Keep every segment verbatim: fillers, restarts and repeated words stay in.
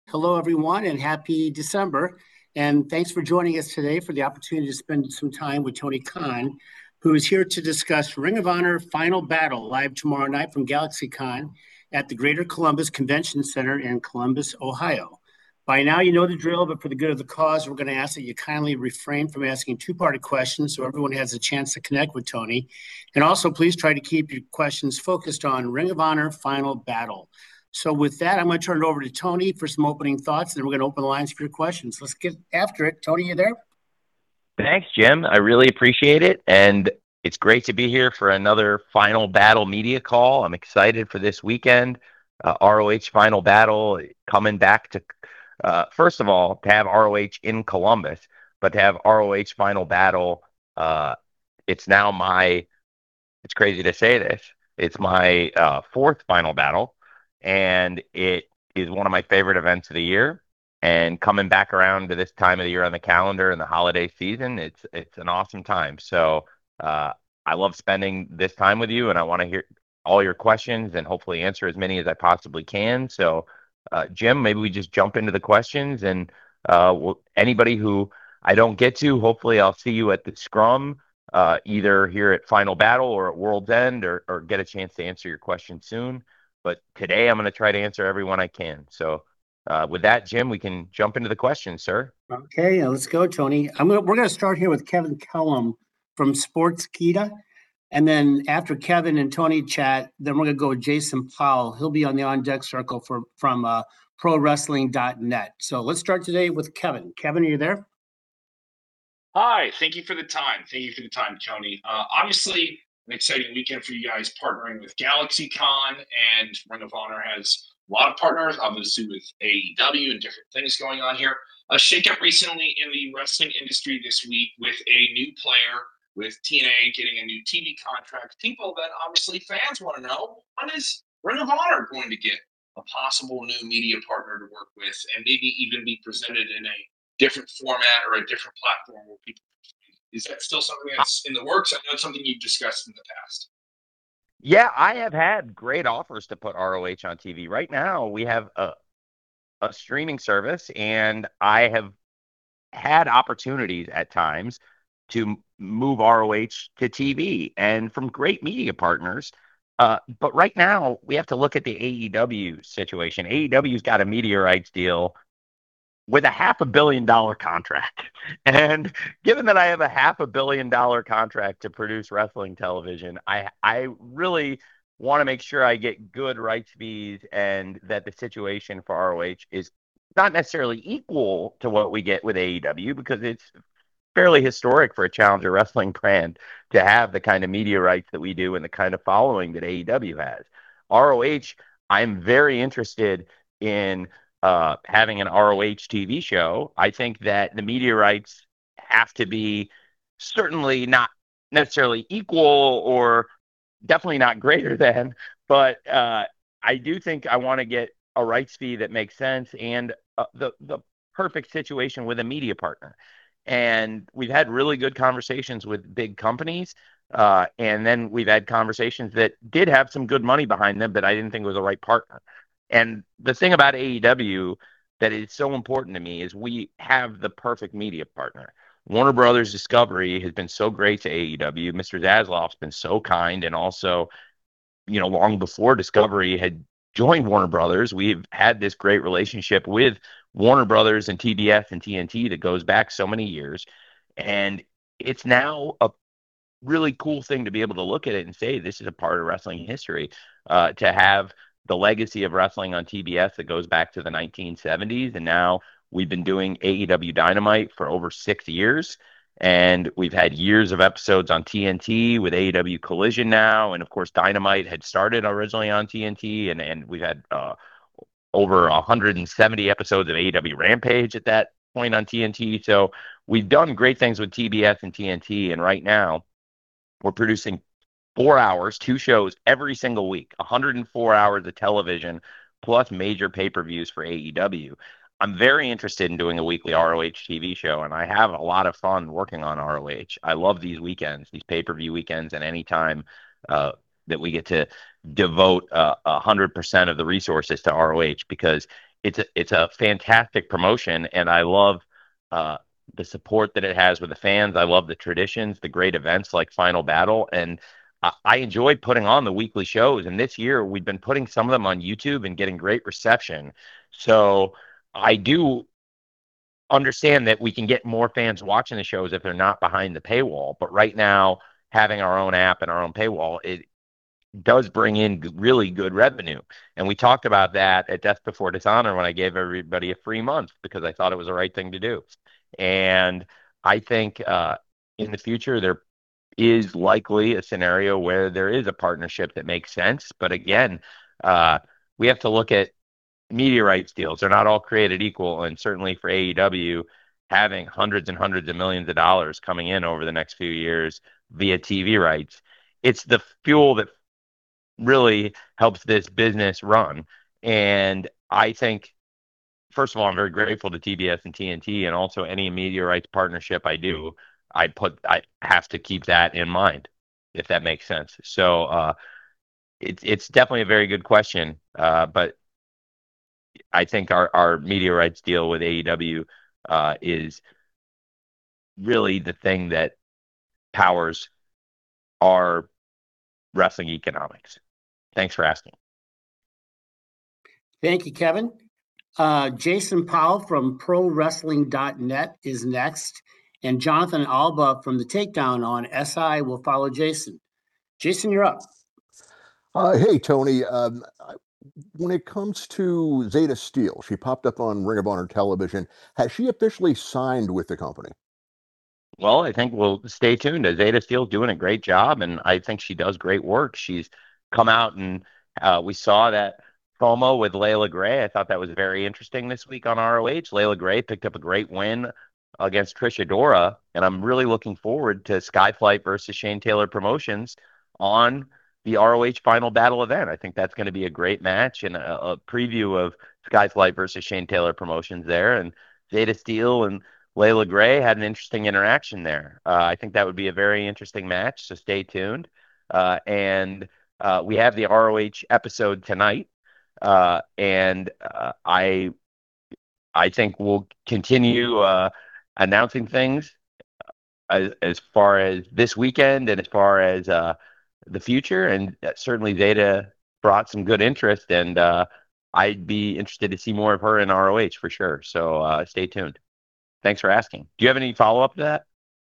Hello, everyone, and happy December. And thanks for joining us today for the opportunity to spend some time with Tony Khan, who is here to discuss Ring of Honor Final Battle live tomorrow night from GalaxyCon at the Greater Columbus Convention Center in Columbus, Ohio. By now, you know the drill, but for the good of the cause, we're going to ask that you kindly refrain from asking two-parted questions so everyone has a chance to connect with Tony. And also, please try to keep your questions focused on Ring of Honor Final Battle. So with that, I'm going to turn it over to Tony for some opening thoughts, and then we're going to open the lines for your questions. Let's get after it. Tony, you there? Thanks, Jim. I really appreciate it. And it's great to be here for another Final Battle media call. I'm excited for this weekend. Uh, R O H Final Battle coming back to, uh, first of all, to have R O H in Columbus, but to have R O H Final Battle. Uh, it's now my, it's crazy to say this, it's my uh, fourth Final Battle, and it is one of my favorite events of the year. And coming back around to this time of the year on the calendar and the holiday season, it's it's an awesome time. So uh, I love spending this time with you, and I want to hear all your questions and hopefully answer as many as I possibly can. So, uh, Jim, maybe we just jump into the questions, and uh, we'll, anybody who I don't get to, hopefully I'll see you at the scrum, uh, either here at Final Battle or at World's End, or, or get a chance to answer your question soon. But today I'm going to try to answer everyone I can. So. Uh, with that, Jim, we can jump into the questions, sir. Okay, let's go, Tony. I'm gonna, we're going to start here with Kevin Kellum from Sportskeeda. And then after Kevin and Tony chat, then we're going to go with Jason Powell. He'll be on the on-deck circle for, from uh, pro wrestling dot net. So let's start today with Kevin. Kevin, are you there? Hi, thank you for the time. Thank you for the time, Tony. Uh, obviously, an exciting weekend for you guys partnering with GalaxyCon, and Ring of Honor has a lot of partners, obviously with A E W and different things going on here. A shakeup recently in the wrestling industry this week with a new player, with T N A getting a new T V contract. People that obviously fans want to know, when is Ring of Honor going to get a possible new media partner to work with, and maybe even be presented in a different format or a different platform where people is that still something that's in the works? I know it's something you've discussed in the past. Yeah, I have had great offers to put R O H on T V. Right now, we have a a streaming service, and I have had opportunities at times to move R O H to T V and from great media partners. Uh, but right now, we have to look at the A E W situation. A E W's got a media rights deal with a half a billion dollar contract. And given that I have a half a billion dollar contract to produce wrestling television, I I really want to make sure I get good rights fees, and that the situation for R O H is not necessarily equal to what we get with A E W, because it's fairly historic for a challenger wrestling brand to have the kind of media rights that we do and the kind of following that A E W has. R O H, I'm very interested in uh, having an R O H T V show. I think that the media rights have to be certainly not necessarily equal, or definitely not greater than, but uh, I do think I want to get a rights fee that makes sense, and uh, the the perfect situation with a media partner. And we've had really good conversations with big companies, uh, and then we've had conversations that did have some good money behind them, but I didn't think was the right partner. And the thing about A E W that is so important to me is we have the perfect media partner. Warner Brothers Discovery has been so great to A E W. Mister Zaslav's been so kind, and also, you know, long before Discovery had joined Warner Brothers, we've had this great relationship with Warner Brothers and T B S and T N T that goes back so many years. And it's now a really cool thing to be able to look at it and say, this is a part of wrestling history, uh, to have the legacy of wrestling on T B S that goes back to the nineteen seventies. And now we've been doing A E W Dynamite for over six years. And we've had years of episodes on T N T with A E W Collision now. And of course, Dynamite had started originally on T N T. And, and we've had uh, over one hundred seventy episodes of A E W Rampage at that point on T N T. So we've done great things with T B S and T N T. And right now, we're producing four hours, two shows every single week, one hundred four hours of television, plus major pay-per-views for A E W. I'm very interested in doing a weekly R O H T V show, and I have a lot of fun working on R O H. I love these weekends, these pay-per-view weekends, and any time uh, that we get to devote uh, one hundred percent of the resources to R O H, because it's a it's a fantastic promotion, and I love uh, the support that it has with the fans. I love the traditions, the great events like Final Battle, and I, I enjoy putting on the weekly shows. And this year, we've been putting some of them on YouTube and getting great reception. So I do understand that we can get more fans watching the shows if they're not behind the paywall. But right now, having our own app and our own paywall, it does bring in really good revenue. And we talked about that at Death Before Dishonor when I gave everybody a free month because I thought it was the right thing to do. And I think uh, in the future, there is likely a scenario where there is a partnership that makes sense. But again, uh, we have to look at media rights deals. They're not all created equal. And certainly for A E W, having hundreds and hundreds of millions of dollars coming in over the next few years via T V rights, it's the fuel that really helps this business run. And I think, first of all, I'm very grateful to T B S and T N T, and also any media rights partnership I do, I put, I have to keep that in mind, if that makes sense. So uh, it's it's definitely a very good question, uh, but I think our our media rights deal with A E W uh, is really the thing that powers our wrestling economics. Thanks for asking. Thank you, Kevin. Uh, Jason Powell from pro wrestling dot net is next, and Jonathan Alba from The Takedown on S I will follow Jason. Jason, you're up. Uh, hey, Tony. Um, when it comes to Zeta Steel, she popped up on Ring of Honor television. Has she officially signed with the company? Well, I think we'll stay tuned. Zeta Steel's doing a great job, and I think she does great work. She's come out, and uh, we saw that promo with Layla Gray. I thought that was very interesting this week on R O H. Layla Gray picked up a great win against Trish Adora, and I'm really looking forward to Skyflight versus Shane Taylor Promotions on the R O H Final Battle event. I think that's going to be a great match, and a, a preview of Skyflight versus Shane Taylor Promotions there. And Zeta Steel and Layla Gray had an interesting interaction there. Uh, I think that would be a very interesting match, so stay tuned. Uh, and uh, we have the R O H episode tonight, uh, and uh, I I think we'll continue uh, announcing things as, as far as this weekend and as far as uh, the future. And certainly Zeta brought some good interest, and uh, I'd be interested to see more of her in R O H for sure. So uh, stay tuned. Thanks for asking. Do you have any follow-up to that?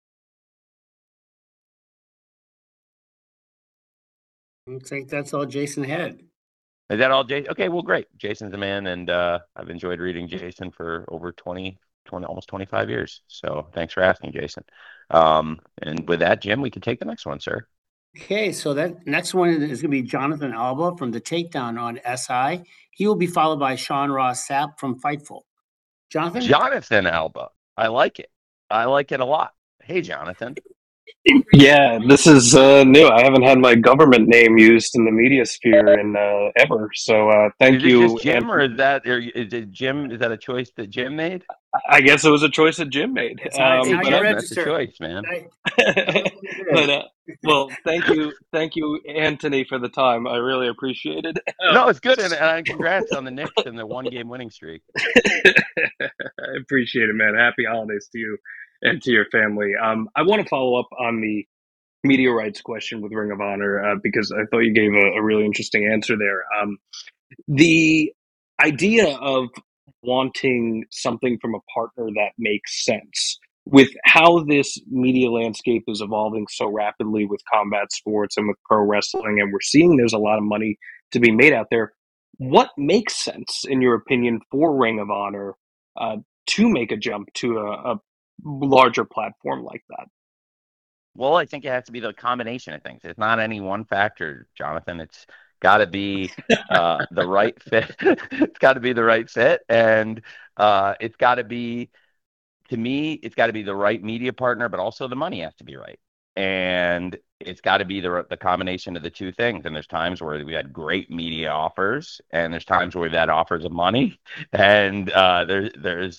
I think that's all Jason had. Is that all, Jason? Okay, well, great. Jason's a man, and uh, I've enjoyed reading Jason for over twenty, twenty, almost twenty-five years. So thanks for asking, Jason. Um, and with that, Jim, we can take the next one, sir. Okay, so that next one is going to be Jonathan Alba from The Takedown on S I. He will be followed by Sean Ross Sapp from Fightful. Jonathan? Jonathan Alba. I like it. I like it a lot. Hey, Jonathan. Yeah, this is uh, new. I haven't had my government name used in the media sphere in uh, ever. So uh, thank is you. Is it just Jim, and, or is that or is it Jim? Is that a choice that Jim made? I guess it was a choice that Jim made. It's not, it's um, not but your I, that's a choice, man. but uh, well, thank you, thank you, Anthony, for the time. I really appreciate it. No, it's good, and, and congrats on the Knicks and the one-game winning streak. I appreciate it, man. Happy holidays to you and to your family. Um, I want to follow up on the media rights question with Ring of Honor uh, because I thought you gave a, a really interesting answer there. Um, the idea of wanting something from a partner that makes sense with how this media landscape is evolving so rapidly with combat sports and with pro wrestling, and we're seeing there's a lot of money to be made out there. What makes sense, in your opinion, for Ring of Honor uh, to make a jump to a, a larger platform like that? Well, I think it has to be the combination of things. It's not any one factor, Jonathan. It's got to be uh, the right fit. It's got to be the right fit, and uh, it's got to be, to me, it's got to be the right media partner, but also the money has to be right, and it's got to be the the combination of the two things. And there's times where we had great media offers, and there's times where we've had offers of money, and uh, there's there's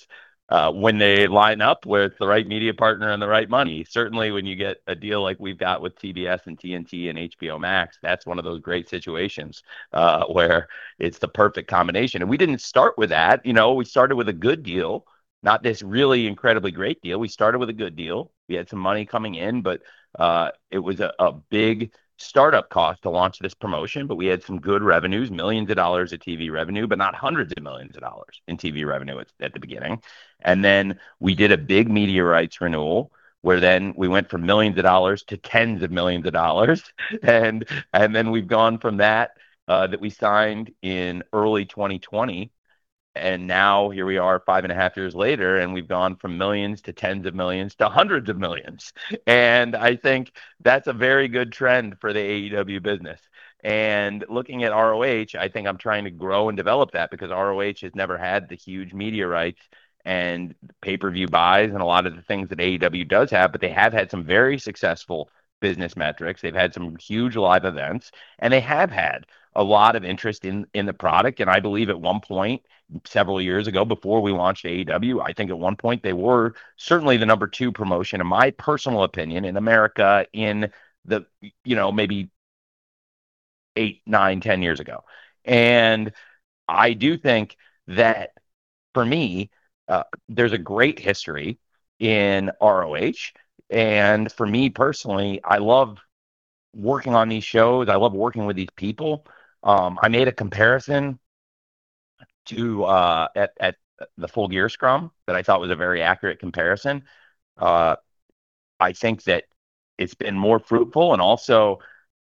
uh, when they line up with the right media partner and the right money. Certainly, when you get a deal like we've got with T B S and T N T and H B O Max, that's one of those great situations uh, where it's the perfect combination. And we didn't start with that. You know, we started with a good deal, not this really incredibly great deal. We started with a good deal. We had some money coming in, but uh, it was a, a big startup cost to launch this promotion, but we had some good revenues, millions of dollars of T V revenue, but not hundreds of millions of dollars in T V revenue at, at the beginning. And then we did a big media rights renewal where then we went from millions of dollars to tens of millions of dollars. And and then we've gone from that uh, that we signed in early twenty twenty. And now here we are five and a half years later, and we've gone from millions to tens of millions to hundreds of millions. And I think that's a very good trend for the A E W business. And looking at R O H, I think I'm trying to grow and develop that because R O H has never had the huge media rights and pay-per-view buys and a lot of the things that A E W does have, but they have had some very successful business metrics. They've had some huge live events, and they have had a lot of interest in in the product. And I believe at one point, several years ago, before we launched A E W, I think at one point they were certainly the number two promotion, in my personal opinion, in America in the, you know, maybe eight, nine, ten years ago. And I do think that for me, uh, there's a great history in R O H. And for me personally, I love working on these shows. I love working with these people. Um, I made a comparison to uh, at at the Full Gear Scrum that I thought was a very accurate comparison. Uh, I think that it's been more fruitful, and also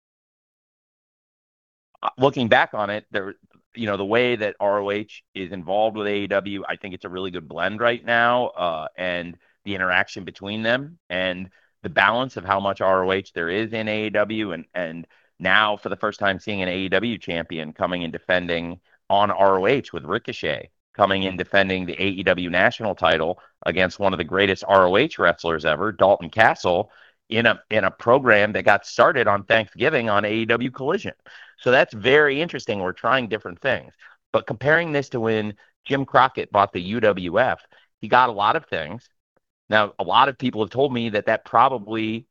uh, looking back on it, there, you know, the way that R O H is involved with A E W, I think it's a really good blend right now, uh, and the interaction between them and the balance of how much R O H there is in A E W, and and now for the first time seeing an A E W champion coming and defending on R O H with Ricochet coming in defending the A E W national title against one of the greatest R O H wrestlers ever, Dalton Castle, in a in a program that got started on Thanksgiving on A E W Collision. So that's very interesting. We're trying different things. But comparing this to when Jim Crockett bought the U W F, he got a lot of things. Now, a lot of people have told me that that probably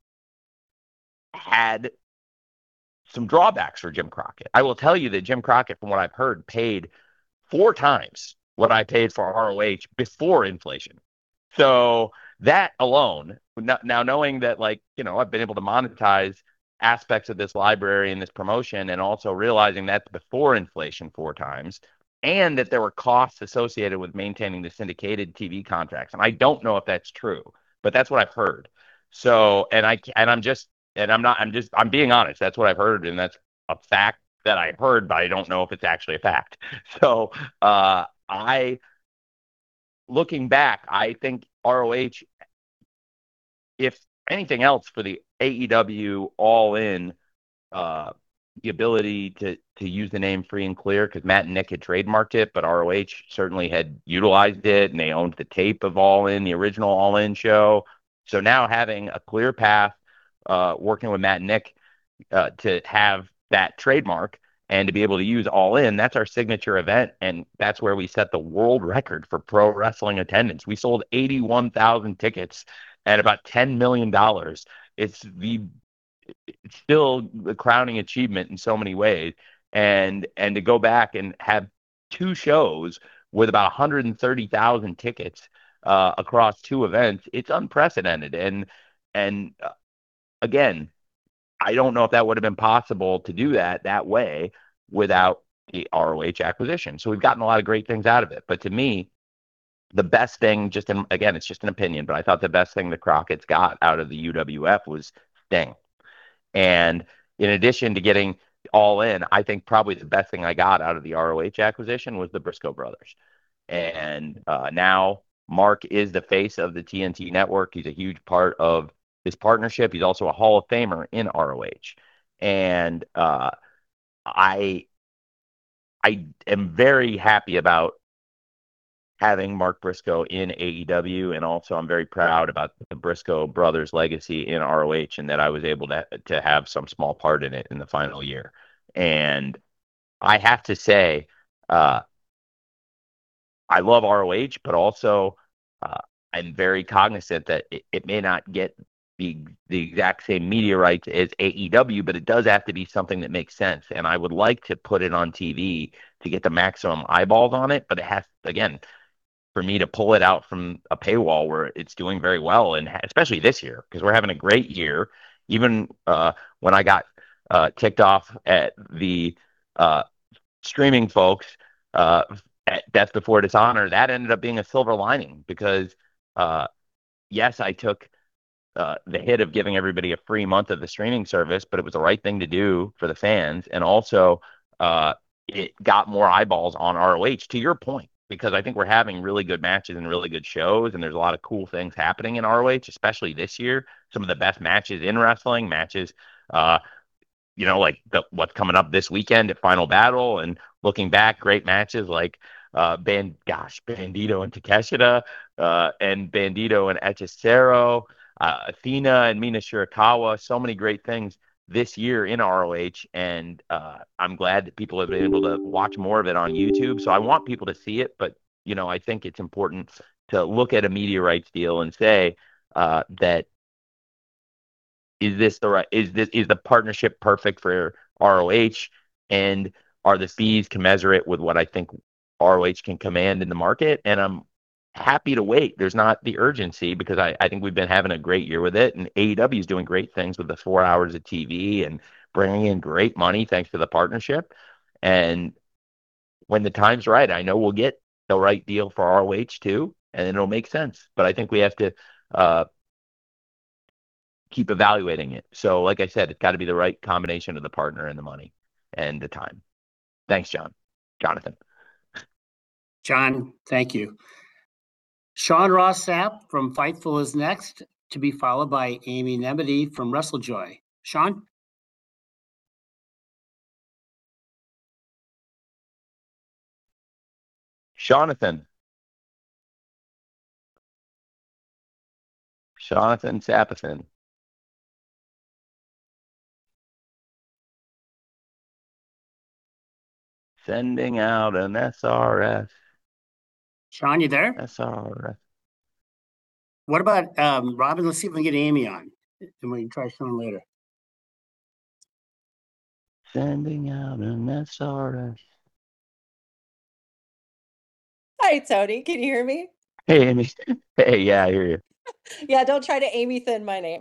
had some drawbacks for Jim Crockett. I will tell you that Jim Crockett, from what I've heard, paid four times what I paid for R O H before inflation. So that alone, now knowing that, like, you know, I've been able to monetize aspects of this library and this promotion, and also realizing that's before inflation four times, and that there were costs associated with maintaining the syndicated T V contracts. And I don't know if that's true, but that's what I've heard. So, and I, and I'm just, and I'm not, I'm just, I'm being honest. That's what I've heard. And that's a fact that I heard, but I don't know if it's actually a fact. So, uh, I, looking back, I think R O H, if anything else, for the A E W All In, uh, the ability to to use the name Free and Clear, because Matt and Nick had trademarked it, but R O H certainly had utilized it, and they owned the tape of All In, the original All In show. So now having a clear path, uh, working with Matt and Nick uh, to have that trademark and to be able to use All In, that's our signature event, and that's where we set the world record for pro wrestling attendance. We sold eighty-one thousand tickets at about ten million dollars. It's the it's still the crowning achievement in so many ways. And and to go back and have two shows with about one hundred thirty thousand tickets uh, across two events, it's unprecedented. And and uh, again, I don't know if that would have been possible to do that that way without the R O H acquisition. So we've gotten a lot of great things out of it. But to me, the best thing, just in, again, it's just an opinion, but I thought the best thing the Crockett's got out of the U W F was Sting. And in addition to getting All In, I think probably the best thing I got out of the R O H acquisition was the Briscoe brothers. And uh, now Mark is the face of the T N T network. He's a huge part of this partnership. He's also a Hall of Famer in R O H. And uh, I, I am very happy about having Mark Briscoe in A E W, and also I'm very proud about the Briscoe brothers' legacy in R O H, and that I was able to to have some small part in it in the final year. And I have to say, uh, I love R O H, but also uh, I'm very cognizant that it, it may not get the the exact same media rights as A E W, but it does have to be something that makes sense. And I would like to put it on T V to get the maximum eyeballs on it, but it has, again, for me to pull it out from a paywall where it's doing very well, and especially this year because we're having a great year. Even uh, when I got uh, ticked off at the uh, streaming folks uh, at Death Before Dishonor, that ended up being a silver lining because uh, yes, I took uh, the hit of giving everybody a free month of the streaming service, but it was the right thing to do for the fans, and also uh, it got more eyeballs on R O H. To your point, because I think we're having really good matches and really good shows, and there's a lot of cool things happening in R O H, especially this year. Some of the best matches in wrestling, matches, uh, you know, like the, what's coming up this weekend at Final Battle, and looking back, great matches like uh, Band, gosh, Bandito and Takeshita, uh, and Bandito and Hechicero, uh, Athena and Mina Shirakawa. So many great things this year in R O H, and uh, I'm glad that people have been able to watch more of it on YouTube. So I want people to see it, but you know, I think it's important to look at a media rights deal and say uh, that is this the right is this is the partnership perfect for R O H, and are the fees commensurate with what I think R O H can command in the market? And I'm happy to wait. There's not the urgency because I, I think we've been having a great year with it, and A E W is doing great things with the four hours of T V and bringing in great money thanks to the partnership. And when the time's right, I know we'll get the right deal for R O H too, and it'll make sense. But I think we have to uh, keep evaluating it. So, like I said, it's got to be the right combination of the partner and the money and the time. Thanks, John. Jonathan. John, thank you. Sean Ross Sapp from Fightful is next, to be followed by Amy Nemedy from WrestleJoy. Sean? Jonathan. Jonathan Sappathan. Sending out an S R S. Sean, you there? S R S. What about um, Robin? Let's see if we can get Amy on, and we can try Sean later. Sending out an S R S. Hi, Tony. Can you hear me? Hey, Amy. Hey, yeah, I hear you. Yeah, don't try to Amy thin my name.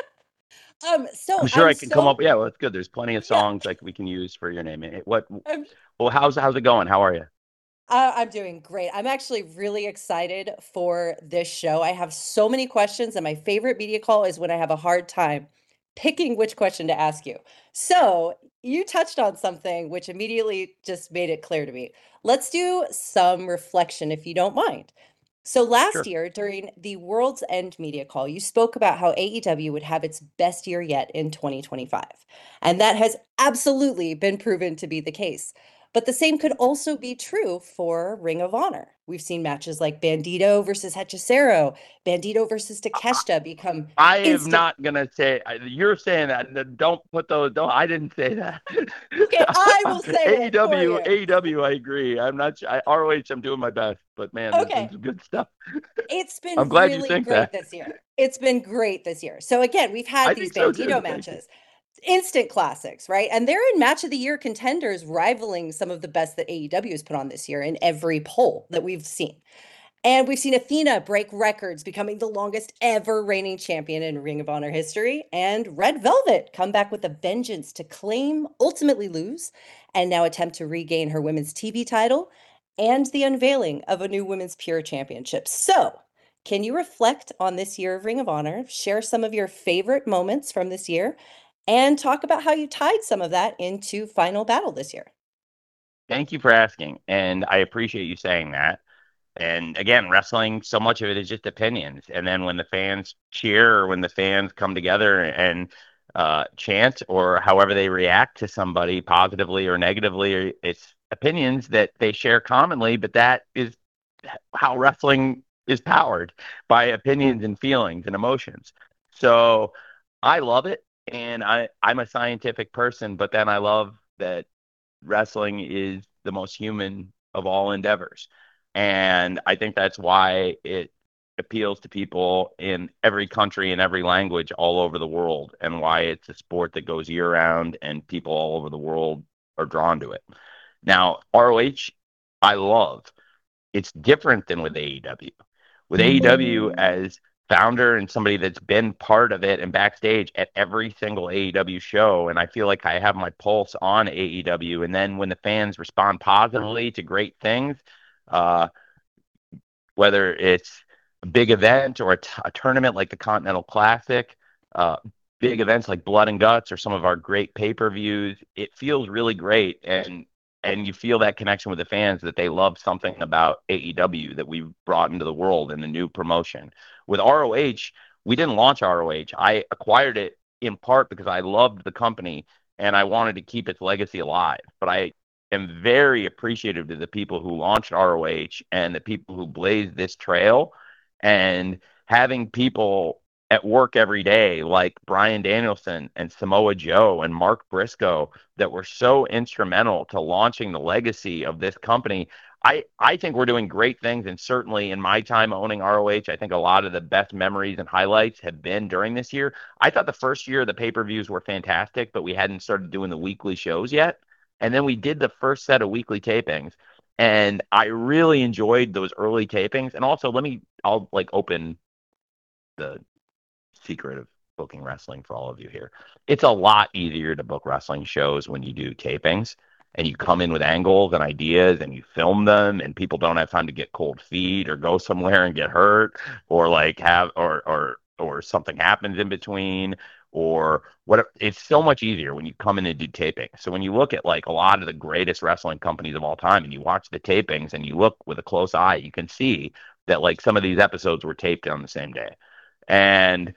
um, so I'm sure I'm I can so, come up. Yeah, well, it's good. There's plenty of Yeah. songs like we can use for your name. Eh, What? I'm, Well, how's how's it going? How are you? uh, I'm doing great. I'm actually really excited for this show. I have so many questions, and my favorite media call is when I have a hard time picking which question to ask you. So you touched on something which immediately just made it clear to me. Let's do some reflection, if you don't mind. So last Sure. year, during the World's End media call, you spoke about how A E W would have its best year yet in twenty twenty-five. And that has absolutely been proven to be the case. But the same could also be true for Ring of Honor. We've seen matches like Bandito versus Hechicero, Bandito versus Takeshita become I am instant. not gonna say I- you're saying that. n- Don't put those. Don't. I didn't say that. Okay, I will say it for you. A E W, A E W. I agree. I'm not. I, R O H. I'm doing my best, but man, there's been Okay. some good stuff. It's been I'm glad you really think great that. this year. It's been great this year. So again, we've had I these think so too. Bandito Thank you. matches, instant classics, right? And they're in match of the year contenders, rivaling some of the best that A E W has put on this year in every poll that we've seen. And we've seen Athena break records, becoming the longest ever reigning champion in Ring of Honor history. And Red Velvet come back with a vengeance to claim, ultimately lose, and now attempt to regain her women's T V title and the unveiling of a new women's pure championship. So, can you reflect on this year of Ring of Honor, share some of your favorite moments from this year, and talk about how you tied some of that into Final Battle this year? Thank you for asking, and I appreciate you saying that. And again, wrestling, so much of it is just opinions. And then when the fans cheer or when the fans come together and uh, chant or however they react to somebody positively or negatively, it's opinions that they share commonly, but that is how wrestling is powered by opinions and feelings and emotions. So I love it. And I, I'm a scientific person, but then I love that wrestling is the most human of all endeavors. And I think that's why it appeals to people in every country and every language all over the world, and why it's a sport that goes year round and people all over the world are drawn to it. Now, R O H, I love. It's different than with A E W. With A E W, as founder and somebody that's been part of it and backstage at every single A E W show, and I feel like I have my pulse on A E W. And then when the fans respond positively to great things, uh, whether it's a big event or a, t- a tournament like the Continental Classic, uh, big events like Blood and Guts or some of our great pay-per-views, it feels really great. And and you feel that connection with the fans, that they love something about A E W that we've brought into the world in a new promotion. With R O H, we didn't launch R O H. I acquired it in part because I loved the company and I wanted to keep its legacy alive. But I am very appreciative to the people who launched R O H and the people who blazed this trail, and having people at work every day like Brian Danielson and Samoa Joe and Mark Briscoe that were so instrumental to launching the legacy of this company. I, I think we're doing great things, and certainly in my time owning R O H, I think a lot of the best memories and highlights have been during this year. I thought the first year the pay-per-views were fantastic, but we hadn't started doing the weekly shows yet. And then we did the first set of weekly tapings, and I really enjoyed those early tapings. And also, let me, I'll like open the secret of booking wrestling for all of you here. It's a lot easier to book wrestling shows when you do tapings and you come in with angles and ideas and you film them, and people don't have time to get cold feet or go somewhere and get hurt, or like have or or or something happens in between, or what. It's so much easier when you come in and do taping. So when you look at like a lot of the greatest wrestling companies of all time and you watch the tapings and you look with a close eye, you can see that like some of these episodes were taped on the same day. And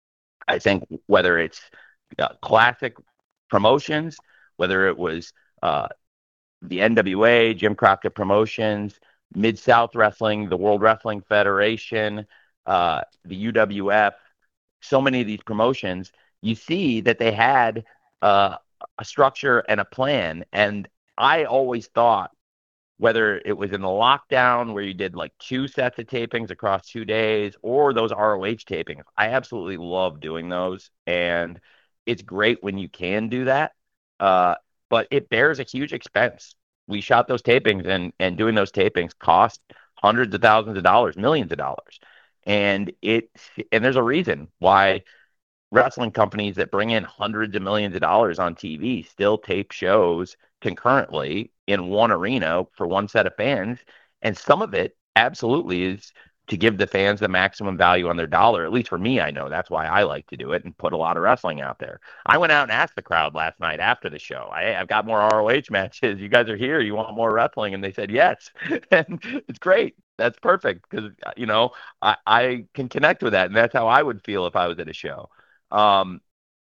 I think whether it's uh, classic promotions, whether it was uh, the N W A, Jim Crockett Promotions, Mid-South Wrestling, the World Wrestling Federation, uh, the U W F, so many of these promotions, you see that they had uh, a structure and a plan. And I always thought, whether it was in the lockdown where you did like two sets of tapings across two days or those R O H tapings, I absolutely love doing those. And it's great when you can do that. Uh, but it bears a huge expense. We shot those tapings, and, and doing those tapings cost hundreds of thousands of dollars, millions of dollars. And it, and there's a reason why wrestling companies that bring in hundreds of millions of dollars on T V still tape shows concurrently in one arena for one set of fans. And some of it absolutely is to give the fans the maximum value on their dollar. At least for me, I know that's why I like to do it and put a lot of wrestling out there. I went out and asked the crowd last night after the show, I, I've got more R O H matches. You guys are here. You want more wrestling? And they said yes. And it's great. That's perfect, because, you know, I, I can connect with that. And that's how I would feel if I was at a show. Um,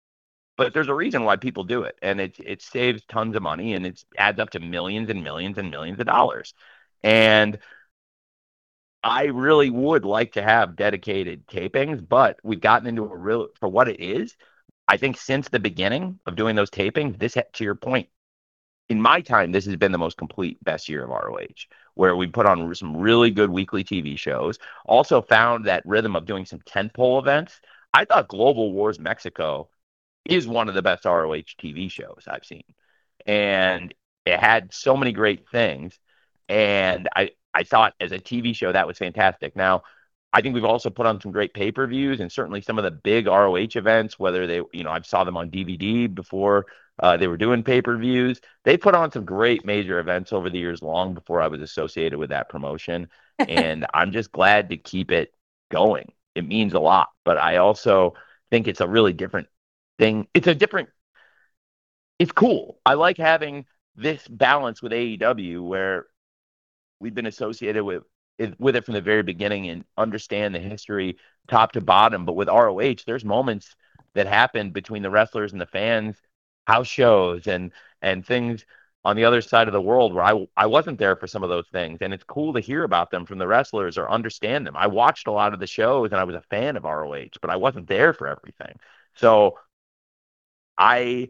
but there's a reason why people do it, and it it saves tons of money, and it adds up to millions and millions and millions of dollars. And I really would like to have dedicated tapings, but we've gotten into a real, for what it is. I think since the beginning of doing those tapings, this, to your point, in my time, this has been the most complete, best year of R O H, where we put on some really good weekly T V shows. Also found that rhythm of doing some tentpole events. I thought Global Wars Mexico is one of the best R O H T V shows I've seen. And it had so many great things. And I, I thought as a T V show, that was fantastic. Now, I think we've also put on some great pay-per-views, and certainly some of the big R O H events, whether they, you know, I saw them on D V D before uh, they were doing pay-per-views. They put on some great major events over the years, long before I was associated with that promotion. And I'm just glad to keep it going. It means a lot. But I also think it's a really different thing. It's a different, it's cool. I like having this balance with A E W, where we've been associated with it, with it from the very beginning, and understand the history top to bottom. But with R O H, there's moments that happen between the wrestlers and the fans, house shows and and things on the other side of the world where I I wasn't there for some of those things, and it's cool to hear about them from the wrestlers or understand them. I watched a lot of the shows and I was a fan of R O H, but I wasn't there for everything. So I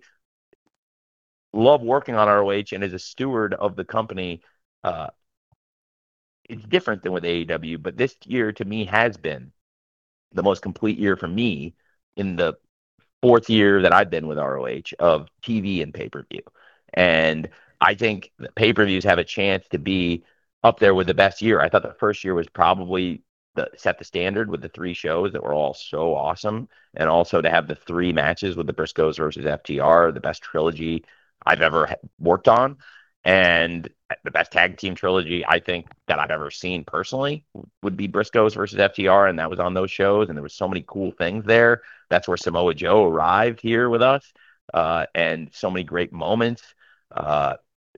love working on R O H, and as a steward of the company, uh, it's different than with A E W, but this year to me has been the most complete year for me in the fourth year that I've been with R O H of T V and pay-per-view. And I think the pay-per-views have a chance to be up there with the best year. I thought the first year was probably the set the standard with the three shows that were all so awesome. And also to have the three matches with the Briscoes versus F T R, the best trilogy I've ever worked on. And the best tag team trilogy I think that I've ever seen personally would be Briscoes versus F T R, and that was on those shows, and there was so many cool things there. That's where Samoa Joe arrived here with us, uh, and so many great moments. Uh,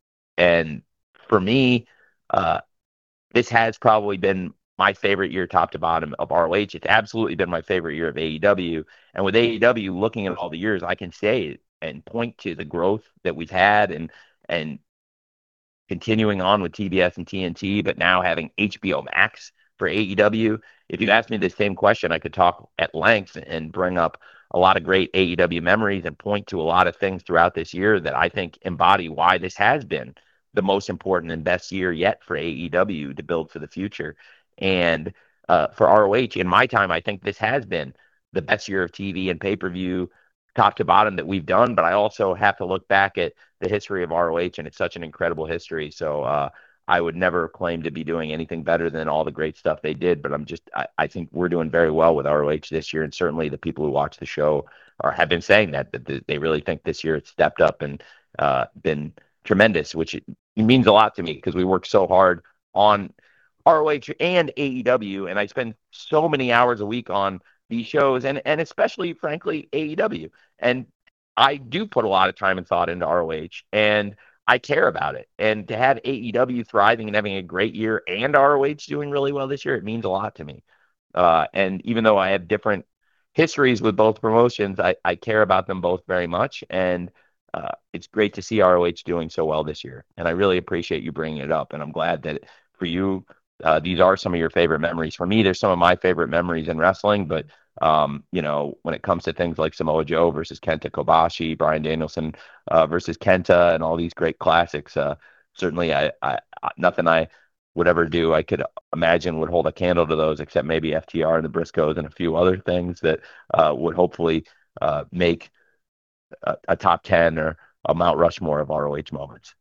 and for me, uh, this has probably been my favorite year, top to bottom, of R O H. It's absolutely been my favorite year of A E W. And with A E W, looking at all the years, I can say and point to the growth that we've had, and and continuing on with T B S and T N T, but now having H B O Max for A E W. If you asked me the same question, I could talk at length and bring up a lot of great A E W memories and point to a lot of things throughout this year that I think embody why this has been the most important and best year yet for A E W to build for the future. And uh, for R O H, in my time, I think this has been the best year of T V and pay-per-view top to bottom that we've done. But I also have to look back at the history of R O H, and it's such an incredible history. So uh, I would never claim to be doing anything better than all the great stuff they did. But I'm just, I, I think we're doing very well with R O H this year. And certainly the people who watch the show are, have been saying that, that they really think this year it's stepped up and uh, been tremendous, which it, it means a lot to me because we work so hard on R O H and A E W. And I spend so many hours a week on these shows, and, and especially, frankly, A E W. And I do put a lot of time and thought into R O H, and I care about it. And to have A E W thriving and having a great year and R O H doing really well this year, it means a lot to me. Uh, and even though I have different histories with both promotions, I, I care about them both very much. And uh, it's great to see R O H doing so well this year. And I really appreciate you bringing it up. And I'm glad that for you, uh, these are some of your favorite memories. For me, there's some of my favorite memories in wrestling, but Um, you know, when it comes to things like Samoa Joe versus Kenta Kobashi, Bryan Danielson uh, versus Kenta, and all these great classics, uh, certainly I, I, nothing I would ever do I could imagine would hold a candle to those, except maybe F T R and the Briscoes and a few other things that uh, would hopefully uh, make a, a top ten or a Mount Rushmore of R O H moments.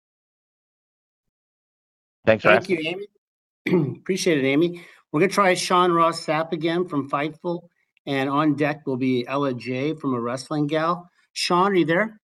Thanks for Thank asking. you, Amy. Appreciate it, Amy. We're going to try Sean Ross Sapp again from Fightful, and on deck will be Ella J from A Wrestling Gal. Sean, are you there?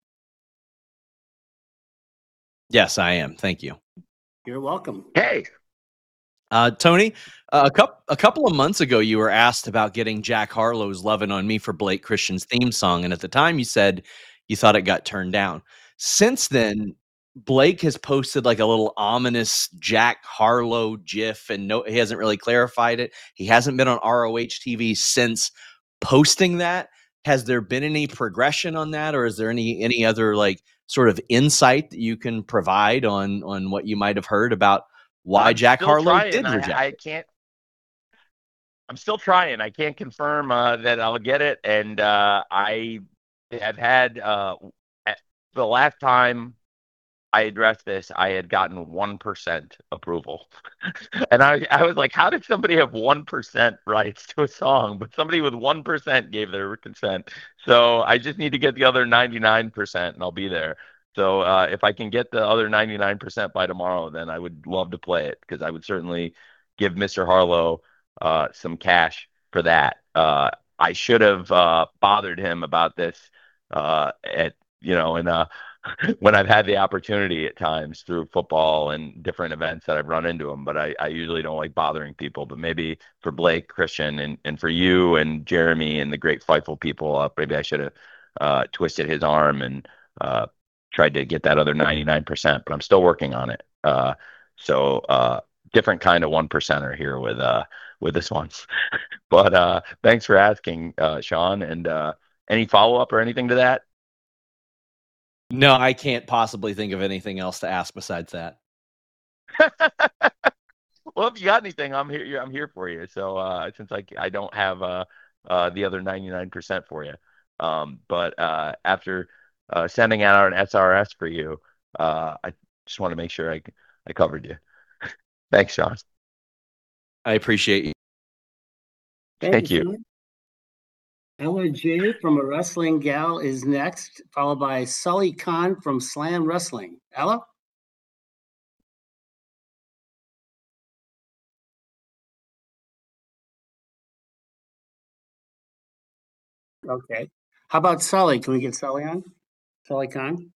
Yes, I am. Thank you. You're welcome. Hey. Uh, Tony, uh, a, couple, a couple of months ago, you were asked about getting Jack Harlow's Lovin' on Me for Blake Christian's theme song, and at the time you said you thought it got turned down. Since then, Blake has posted like a little ominous Jack Harlow gif, and no, he hasn't really clarified it. He hasn't been on R O H T V since posting that. Has there been any progression on that, or is there any any other like sort of insight that you can provide on on what you might have heard about why I'm Jack Harlow trying. did reject I, I it? can't. I'm still trying. I can't confirm uh, that I'll get it, and uh, I have had uh, the last time I addressed this, I had gotten one percent approval. And I, I was like, how did somebody have one percent rights to a song? But somebody with one percent gave their consent. So I just need to get the other ninety-nine percent and I'll be there. So uh, if I can get the other ninety-nine percent by tomorrow, then I would love to play it, because I would certainly give Mister Harlow uh, some cash for that. Uh, I should have uh, bothered him about this uh, at, you know, in uh when I've had the opportunity at times through football and different events that I've run into him, but I, I usually don't like bothering people. But maybe for Blake, Christian, and, and for you and Jeremy and the great Fightful people, uh, maybe I should have uh, twisted his arm and uh, tried to get that other ninety-nine percent, but I'm still working on it. Uh, so uh, different kind of one percenter here with uh, with this one. But uh, thanks for asking, uh, Sean. And uh, any follow-up or anything to that? No, I can't possibly think of anything else to ask besides that. Well, if you got anything, I'm here. I'm here for you. So uh, since I I don't have uh, uh, the other ninety-nine percent for you, um, but uh, after uh, sending out an S R S for you, uh, I just want to make sure I I covered you. Thanks, Sean. I appreciate you. Thank, Thank you. Sean. Ella J from A Wrestling Gal is next, followed by Sully Khan from Slam Wrestling. Ella? Okay. How about Sully? Can we get Sully on? Sully Khan?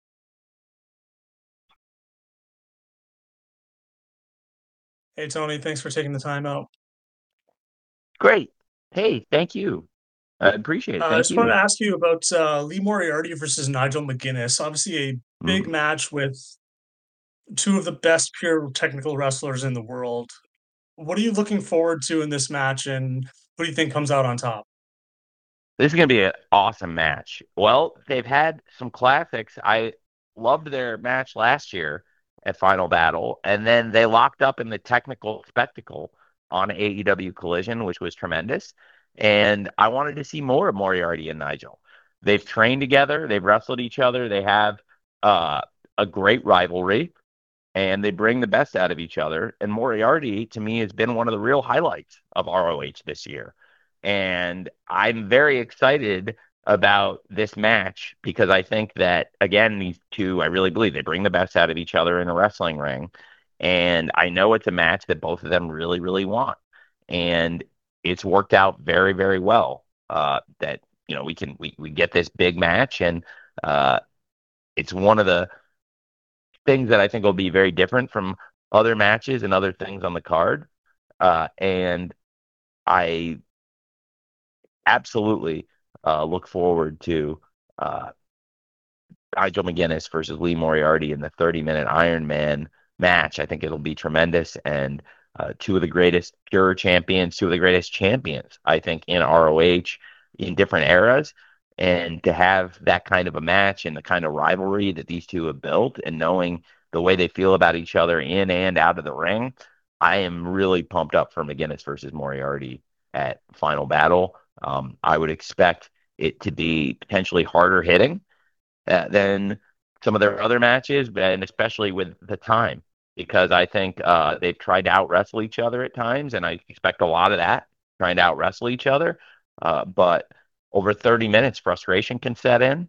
Hey, Tony, thanks for taking the time out. Great. Hey, thank you. I appreciate it. Uh, I Thank just you. wanted to ask you about uh, Lee Moriarty versus Nigel McGuinness. Obviously, a big Mhm. match with two of the best pure technical wrestlers in the world. What are you looking forward to in this match, and who do you think comes out on top? This is going to be an awesome match. Well, they've had some classics. I loved their match last year at Final Battle, and then they locked up in the technical spectacle on A E W Collision, which was tremendous. And I wanted to see more of Moriarty and Nigel. They've trained together, they've wrestled each other, they have uh, a great rivalry, and they bring the best out of each other. And Moriarty, to me, has been one of the real highlights of R O H this year. And I'm very excited about this match because I think that, again, these two, I really believe they bring the best out of each other in a wrestling ring. And I know it's a match that both of them really, really want. And it's worked out very, very well. Uh, that, you know, we can, we, we get this big match, and uh, it's one of the things that I think will be very different from other matches and other things on the card. Uh, and I absolutely uh, look forward to uh, Nigel McGuinness versus Lee Moriarty in the thirty minute Iron Man match. I think it'll be tremendous. And uh, two of the greatest pure champions, two of the greatest champions, I think, in R O H in different eras. And to have that kind of a match and the kind of rivalry that these two have built, and knowing the way they feel about each other in and out of the ring, I am really pumped up for McGuinness versus Moriarty at Final Battle. Um, I would expect it to be potentially harder hitting uh, than some of their other matches, and especially with the time, because I think uh, they've tried to out wrestle each other at times, and I expect a lot of that, trying to out wrestle each other. Uh, but over thirty minutes, frustration can set in,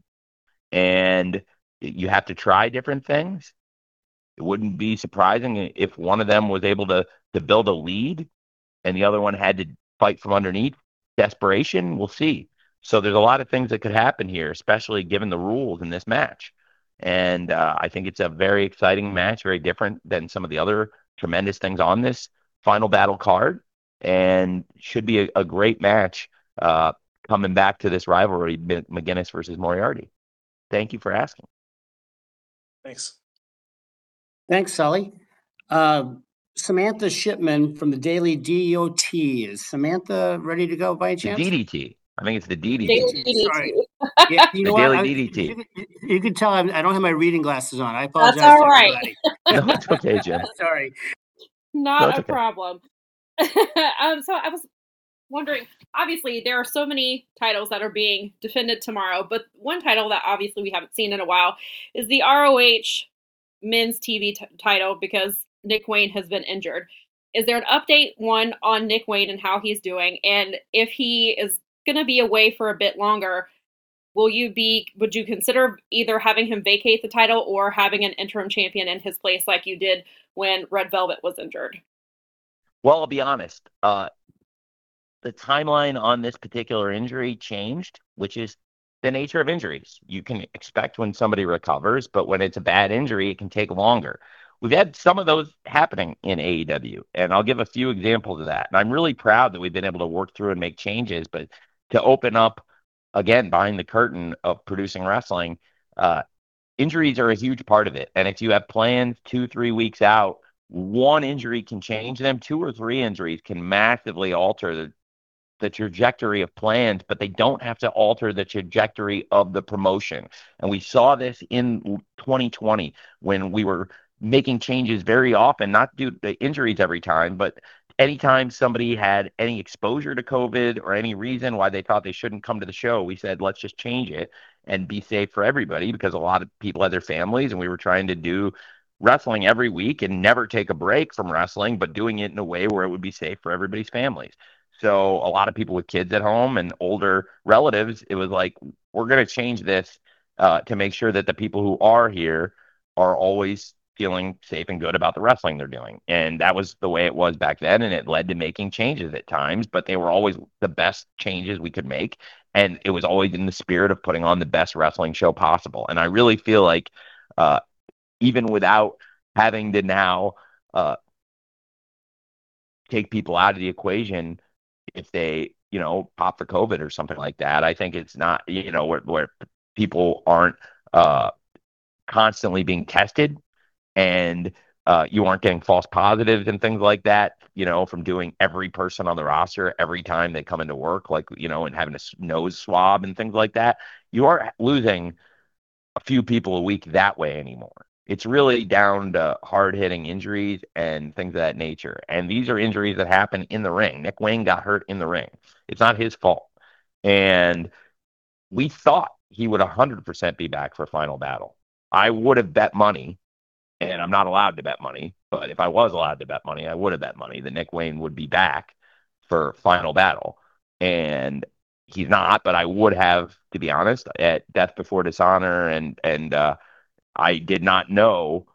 and you have to try different things. It wouldn't be surprising if one of them was able to to build a lead and the other one had to fight from underneath. Desperation, we'll see. So there's a lot of things that could happen here, especially given the rules in this match. And uh, I think it's a very exciting match, very different than some of the other tremendous things on this Final Battle card, and should be a, a great match uh, coming back to this rivalry, McGuinness versus Moriarty. Thank you for asking. Thanks. Thanks, Sully. Uh, Samantha Shipman from the Daily D O T. Is Samantha ready to go by any The chance? D D T. I think it's the D D T. Daily D D T. Sorry. Yeah, you The know what? Daily I- D D T. You, can- you can tell I'm, I don't have my reading glasses on. I apologize. That's all to right. everybody. No, it's okay, Jim. Sorry. Not No, it's a okay. problem. um, so I was wondering, obviously, there are so many titles that are being defended tomorrow, but one title that obviously we haven't seen in a while is the R O H men's T V t- title, because Nick Wayne has been injured. Is there an update, one, on Nick Wayne and how he's doing? And if he is going to be away for a bit longer, will you be, would you consider either having him vacate the title or having an interim champion in his place like you did when Red Velvet was injured? Well, I'll be honest. Uh, the timeline on this particular injury changed, which is the nature of injuries. You can expect when somebody recovers, but when it's a bad injury, it can take longer. We've had some of those happening in A E W, and I'll give a few examples of that. And I'm really proud that we've been able to work through and make changes, but to open up, again, behind the curtain of producing wrestling, uh, injuries are a huge part of it. And if you have plans two, three weeks out, one injury can change them. Two or three injuries can massively alter the, the trajectory of plans, but they don't have to alter the trajectory of the promotion. And we saw this in twenty twenty when we were making changes very often, not due to injuries every time, but anytime somebody had any exposure to COVID or any reason why they thought they shouldn't come to the show, we said, let's just change it and be safe for everybody, because a lot of people had their families and we were trying to do wrestling every week and never take a break from wrestling, but doing it in a way where it would be safe for everybody's families. So a lot of people with kids at home and older relatives, it was like, we're going to change this uh, to make sure that the people who are here are always feeling safe and good about the wrestling they're doing. And that was the way it was back then. And it led to making changes at times, but they were always the best changes we could make. And it was always in the spirit of putting on the best wrestling show possible. And I really feel like uh, even without having to now uh, take people out of the equation, if they, you know, pop for COVID or something like that, I think it's not, you know, where, where people aren't uh, constantly being tested, and uh, you aren't getting false positives and things like that, you know, from doing every person on the roster every time they come into work, like, you know, and having a nose swab and things like that. You are losing a few people a week that way anymore. It's really down to hard-hitting injuries and things of that nature. And these are injuries that happen in the ring. Nick Wayne got hurt in the ring. It's not his fault. And we thought he would one hundred percent be back for Final Battle. I would have bet money, and I'm not allowed to bet money, but if I was allowed to bet money, I would have bet money that Nick Wayne would be back for Final Battle. And he's not, but I would have, to be honest, at Death Before Dishonor, and and uh, I did not know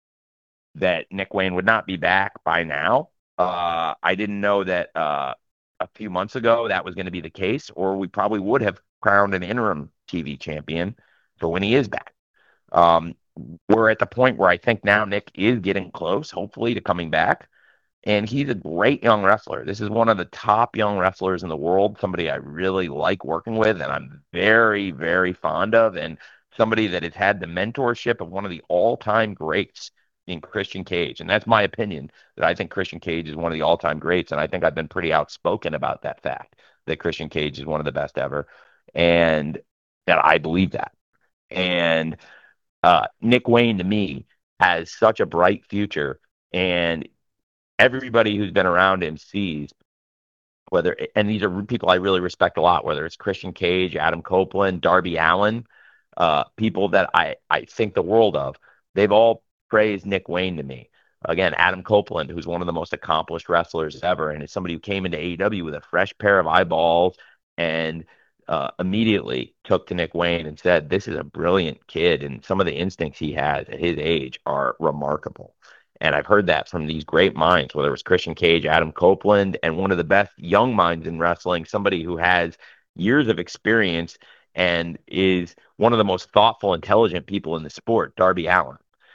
that Nick Wayne would not be back by now. Uh, I didn't know that uh, a few months ago that was going to be the case, or we probably would have crowned an interim T V champion for when he is back. Um, we're at the point where I think now Nick is getting close, hopefully, to coming back. And he's a great young wrestler. This is one of the top young wrestlers in the world, somebody I really like working with, and I'm very, very fond of, and somebody that has had the mentorship of one of the all-time greats in Christian Cage. And that's my opinion, that I think Christian Cage is one of the all-time greats, and I think I've been pretty outspoken about that fact, that Christian Cage is one of the best ever, and that I believe that. And uh, Nick Wayne, to me, has such a bright future, and everybody who's been around him sees whether, and these are people I really respect a lot, whether it's Christian Cage, Adam Copeland, Darby Allin, uh, people that I, I think the world of. They've all praised Nick Wayne to me. Again, Adam Copeland, who's one of the most accomplished wrestlers ever, and is somebody who came into A E W with a fresh pair of eyeballs and uh, immediately took to Nick Wayne and said, this is a brilliant kid, and some of the instincts he has at his age are remarkable. And I've heard that from these great minds, whether it was Christian Cage, Adam Copeland, and one of the best young minds in wrestling, somebody who has years of experience and is one of the most thoughtful, intelligent people in the sport, Darby Allin.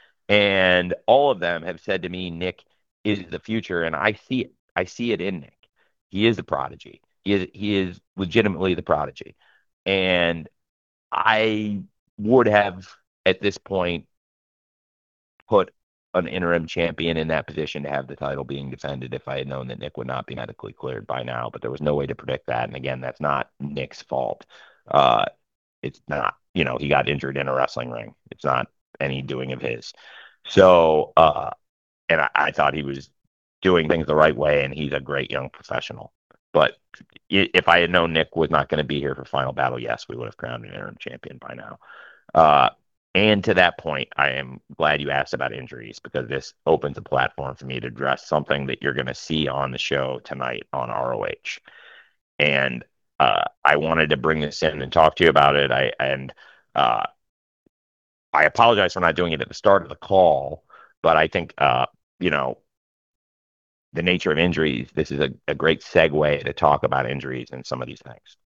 And all of them have said to me, Nick is the future, and I see it. I see it in Nick. He is the prodigy. He is, he is legitimately the prodigy. And I would have, at this point, put an interim champion in that position to have the title being defended if I had known that Nick would not be medically cleared by now, but there was no way to predict that. And again, that's not Nick's fault. Uh, it's not, you know, he got injured in a wrestling ring. It's not any doing of his. So, uh, and I, I thought he was doing things the right way, and he's a great young professional. But if I had known Nick was not going to be here for Final Battle, yes, we would have crowned an interim champion by now. Uh, And to that point, I am glad you asked about injuries, because this opens a platform for me to address something that you're going to see on the show tonight on R O H. And uh, I wanted to bring this in and talk to you about it. I and uh, I apologize for not doing it at the start of the call, but I think, uh, you know, the nature of injuries, this is a, a great segue to talk about injuries and some of these things.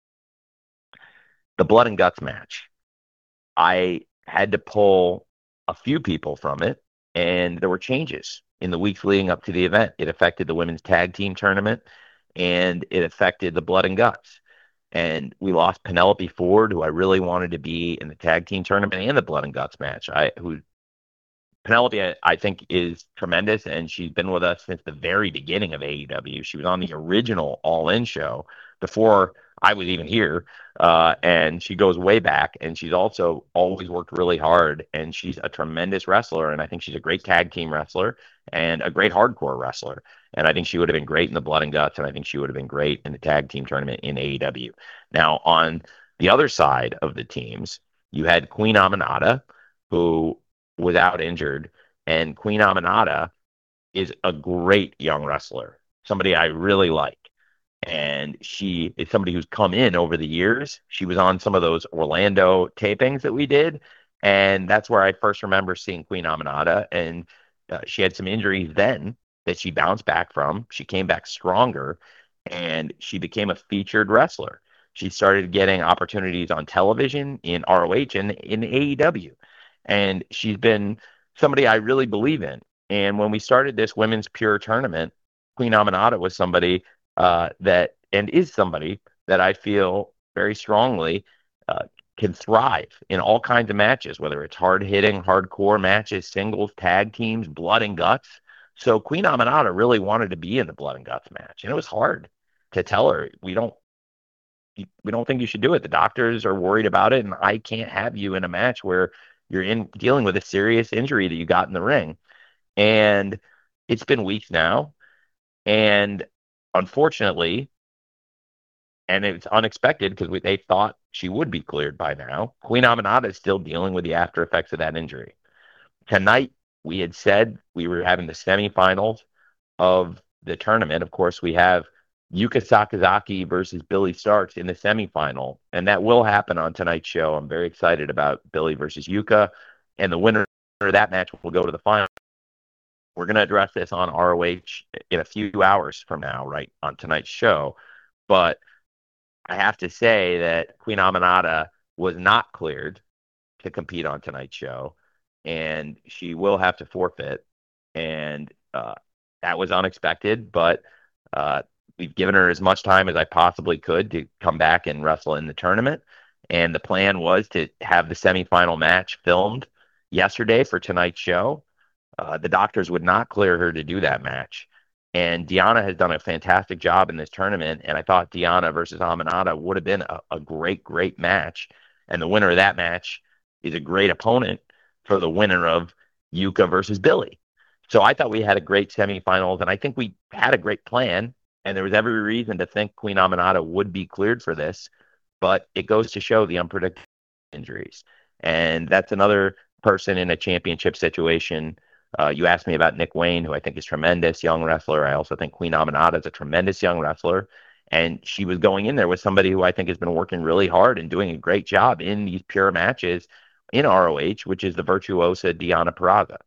The Blood and Guts match. I had to pull a few people from it, and there were changes in the weeks leading up to the event. It affected the women's tag team tournament, and it affected the Blood and Guts. And we lost Penelope Ford, who I really wanted to be in the tag team tournament and the Blood and Guts match. I who Penelope, I, I think, is tremendous, and she's been with us since the very beginning of A E W. She was on the original All In show before I was even here, uh, and she goes way back, and she's also always worked really hard, and she's a tremendous wrestler, and I think she's a great tag team wrestler and a great hardcore wrestler, and I think she would have been great in the Blood and Guts, and I think she would have been great in the tag team tournament in A E W. Now, on the other side of the teams, you had Queen Aminata, who was out injured, And Queen Aminata is a great young wrestler, somebody I really like. And she is somebody who's come in over the years. She was on some of those Orlando tapings that we did. And that's where I first remember seeing Queen Aminata. And uh, she had some injuries then that she bounced back from. She came back stronger and she became a featured wrestler. She started getting opportunities on television in R O H and in A E W. And she's been somebody I really believe in. And when we started this women's pure tournament, Queen Aminata was somebody uh, that and is somebody that I feel very strongly uh, can thrive in all kinds of matches, whether it's hard hitting, hardcore matches, singles, tag teams, blood and guts. So Queen Aminata really wanted to be in the blood and guts match, and it was hard to tell her we don't we don't think you should do it. The doctors are worried about it, and I can't have you in a match where you're in dealing with a serious injury that you got in the ring. And it's been weeks now, and unfortunately, and it's unexpected because they thought she would be cleared by now, Queen Aminata is still dealing with the after effects of that injury. Tonight, we had said we were having the semifinals of the tournament. Of course, we have Yuka Sakazaki versus Billy Starks in the semifinal, and that will happen on tonight's show. I'm very excited about Billy versus Yuka, and the winner of that match will go to the final. We're going to address this on R O H in a few hours from now, right, on tonight's show. But I have to say that Queen Aminata was not cleared to compete on tonight's show, and she will have to forfeit. And uh, that was unexpected, but uh, we've given her as much time as I possibly could to come back and wrestle in the tournament. And the plan was to have the semifinal match filmed yesterday for tonight's show. Uh, the doctors would not clear her to do that match. And Deonna has done a fantastic job in this tournament. And I thought Deonna versus Aminata would have been a, a great, great match. And the winner of that match is a great opponent for the winner of Yuka versus Billy. So I thought we had a great semifinals, and I think we had a great plan. And there was every reason to think Queen Aminata would be cleared for this. But it goes to show the unpredictable injuries. And that's another person in a championship situation. Uh, you asked me about Nick Wayne, who I think is a tremendous young wrestler. I also think Queen Aminata is a tremendous young wrestler. And she was going in there with somebody who I think has been working really hard and doing a great job in these pure matches in R O H, which is the virtuosa Deonna Purrazzo.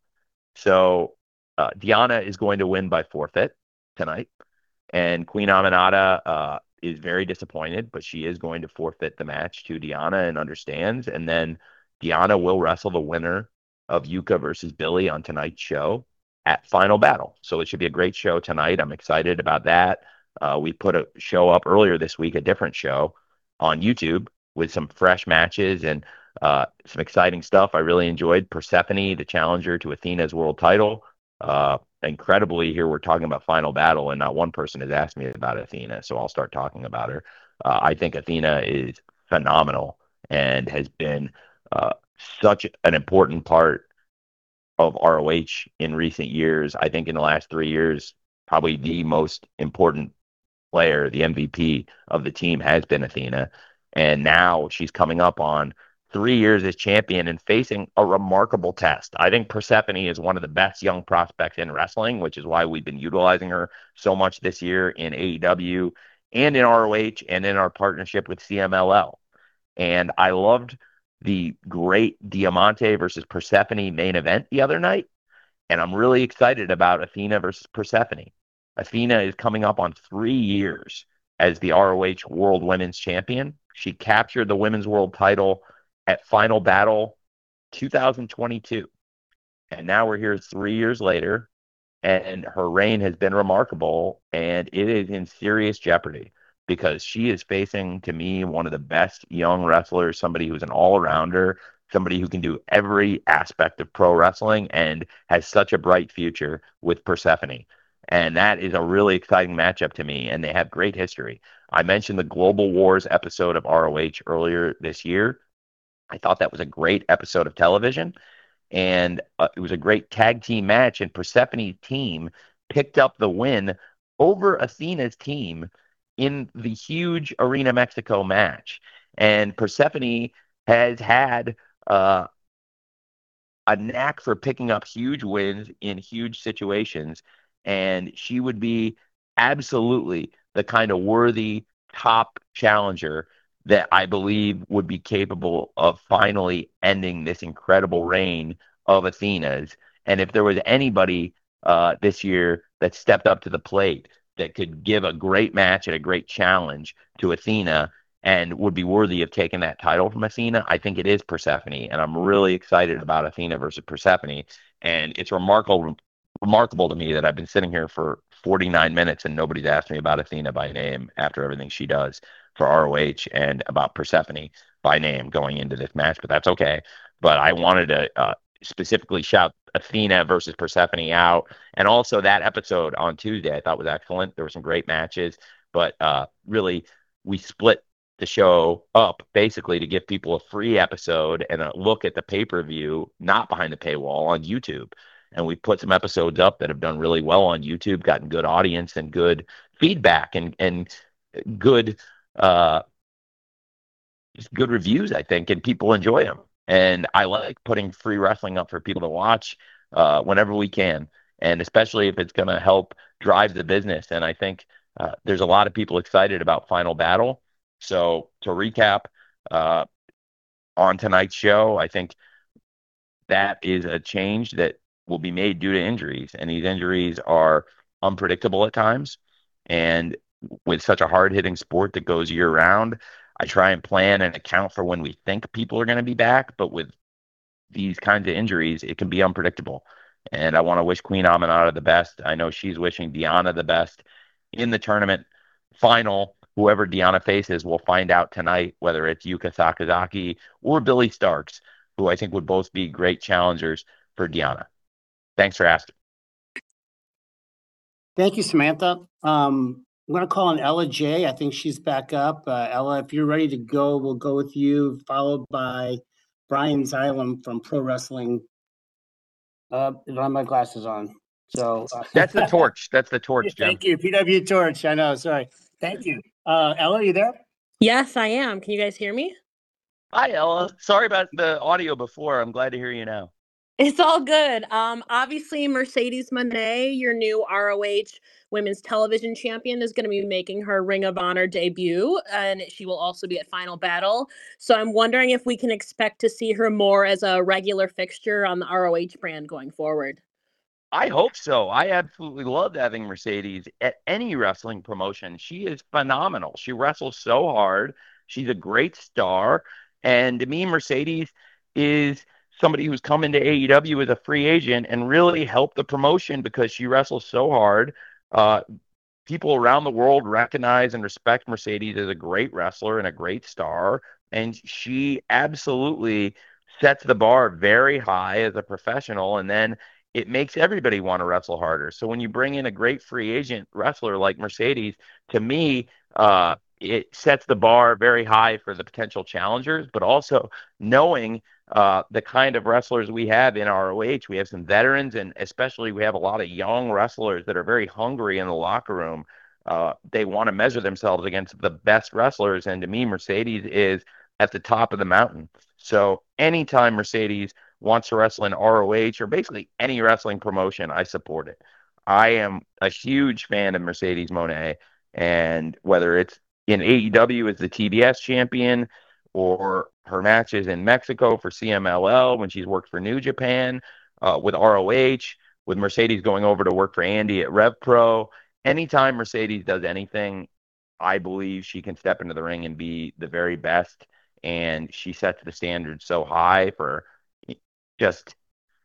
So uh, Deonna is going to win by forfeit tonight. And Queen Aminata uh, is very disappointed, but she is going to forfeit the match to Deonna and understands. And then Deonna will wrestle the winner of Yuka versus Billy on tonight's show at Final Battle. So it should be a great show tonight. I'm excited about that. Uh, we put a show up earlier this week, a different show on YouTube with some fresh matches and uh, some exciting stuff. I really enjoyed Persephone, the challenger to Athena's world title. Uh, incredibly, here we're talking about Final Battle, and not one person has asked me about Athena, so I'll start talking about her. Uh, I think Athena is phenomenal and has been uh, such an important part of R O H in recent years. I think in the last three years, probably the most important player, the M V P of the team has been Athena. And now she's coming up on three years as champion and facing a remarkable test. I think Persephone is one of the best young prospects in wrestling, which is why we've been utilizing her so much this year in A E W and in R O H and in our partnership with C M L L. And I loved the great Diamante versus Persephone main event the other night. And I'm really excited about Athena versus Persephone. Athena is coming up on three years as the R O H World Women's Champion. She captured the Women's World title at Final Battle two thousand twenty-two. And now we're here three years later, and her reign has been remarkable, and it is in serious jeopardy because she is facing, to me, one of the best young wrestlers, somebody who's an all-arounder, somebody who can do every aspect of pro wrestling and has such a bright future with Persephone. And that is a really exciting matchup to me, and they have great history. I mentioned the Global Wars episode of R O H earlier this year. I thought that was a great episode of television, and uh, it was a great tag team match, and Persephone's team picked up the win over Athena's team in the huge Arena Mexico match. And Persephone has had uh, a knack for picking up huge wins in huge situations, and she would be absolutely the kind of worthy top challenger that I believe would be capable of finally ending this incredible reign of Athena's. And if there was anybody uh, this year that stepped up to the plate that could give a great match and a great challenge to Athena and would be worthy of taking that title from Athena, I think it is Persephone. And I'm really excited about Athena versus Persephone. And it's remarkable remarkable to me that I've been sitting here for forty-nine minutes and nobody's asked me about Athena by name after everything she does for R O H, and about Persephone by name going into this match, but that's okay. But I wanted to uh, specifically shout Athena versus Persephone out. And also that episode on Tuesday I thought was excellent. There were some great matches, but uh, really we split the show up basically to give people a free episode and a look at the pay-per-view, not behind the paywall, on YouTube. And we put some episodes up that have done really well on YouTube, gotten good audience and good feedback and, and good, uh, just good reviews, I think, and people enjoy them. And I like putting free wrestling up for people to watch uh, whenever we can, and especially if it's going to help drive the business. And I think uh, there's a lot of people excited about Final Battle. So to recap uh, on tonight's show, I think that is a change that will be made due to injuries. And these injuries are unpredictable at times. And with such a hard-hitting sport that goes year-round, I try and plan and account for when we think people are going to be back. But with these kinds of injuries, it can be unpredictable. And I want to wish Queen Aminata the best. I know she's wishing Deonna the best in the tournament final. Whoever Deonna faces, we'll find out tonight, whether it's Yuka Sakazaki or Billy Starks, who I think would both be great challengers for Deonna. Thanks for asking. Thank you, Samantha. Um, I'm going to call on Ella J. I think she's back up. Uh, Ella, if you're ready to go, we'll go with you, followed by Brian Xylem from Pro Wrestling. Uh, I don't have my glasses on. So uh, That's the torch. That's the torch, Jim. Thank you, P W Torch. I know. Sorry. Thank you. Uh, Ella, are you there? Yes, I am. Can you guys hear me? Hi, Ella. Sorry about the audio before. I'm glad to hear you now. It's all good. Um, obviously, Mercedes Moné, your new R O H Women's Television Champion, is going to be making her Ring of Honor debut, and she will also be at Final Battle. So I'm wondering if we can expect to see her more as a regular fixture on the R O H brand going forward. I hope so. I absolutely loved having Mercedes at any wrestling promotion. She is phenomenal. She wrestles so hard. She's a great star. And to me, Mercedes is somebody who's come into A E W as a free agent and really helped the promotion because she wrestles so hard. Uh, people around the world recognize and respect Mercedes as a great wrestler and a great star. And she absolutely sets the bar very high as a professional. And then it makes everybody want to wrestle harder. So when you bring in a great free agent wrestler like Mercedes, to me, uh, it sets the bar very high for the potential challengers, but also knowing uh, the kind of wrestlers we have in R O H. We have some veterans, and especially we have a lot of young wrestlers that are very hungry in the locker room. Uh, they want to measure themselves against the best wrestlers, and to me, Mercedes is at the top of the mountain. So anytime Mercedes wants to wrestle in R O H or basically any wrestling promotion, I support it. I am a huge fan of Mercedes Moné, and whether it's in A E W as the T B S champion or her matches in Mexico for C M L L when she's worked for New Japan, uh, with R O H, with Mercedes going over to work for Andy at Rev Pro, anytime Mercedes does anything, I believe she can step into the ring and be the very best. And she sets the standard so high for just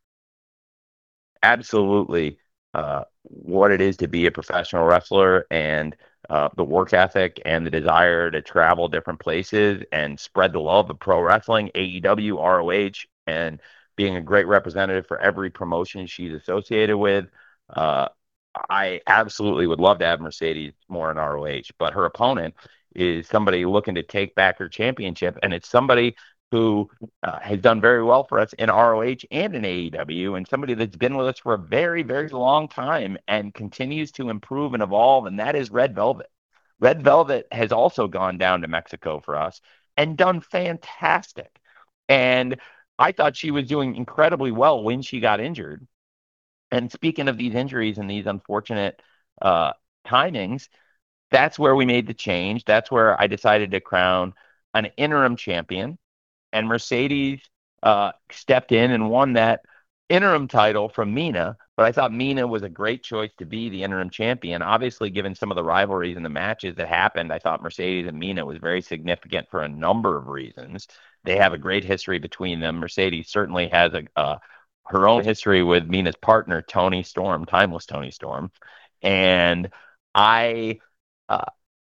absolutely uh, what it is to be a professional wrestler, and uh, the work ethic and the desire to travel different places and spread the love of pro wrestling, A E W, R O H, and being a great representative for every promotion she's associated with. Uh, I absolutely would love to have Mercedes more in R O H, but her opponent is somebody looking to take back her championship, and it's somebody who uh, has done very well for us in R O H and in A E W, and somebody that's been with us for a very, very long time and continues to improve and evolve, and that is Red Velvet. Red Velvet has also gone down to Mexico for us and done fantastic. And I thought she was doing incredibly well when she got injured. And speaking of these injuries and these unfortunate uh, timings, that's where we made the change. That's where I decided to crown an interim champion. And Mercedes uh, stepped in and won that interim title from Mina. But I thought Mina was a great choice to be the interim champion. Obviously, given some of the rivalries and the matches that happened, I thought Mercedes and Mina was very significant for a number of reasons. They have a great history between them. Mercedes certainly has a uh, her own history with Mina's partner, Toni Storm, Timeless Toni Storm. And I uh,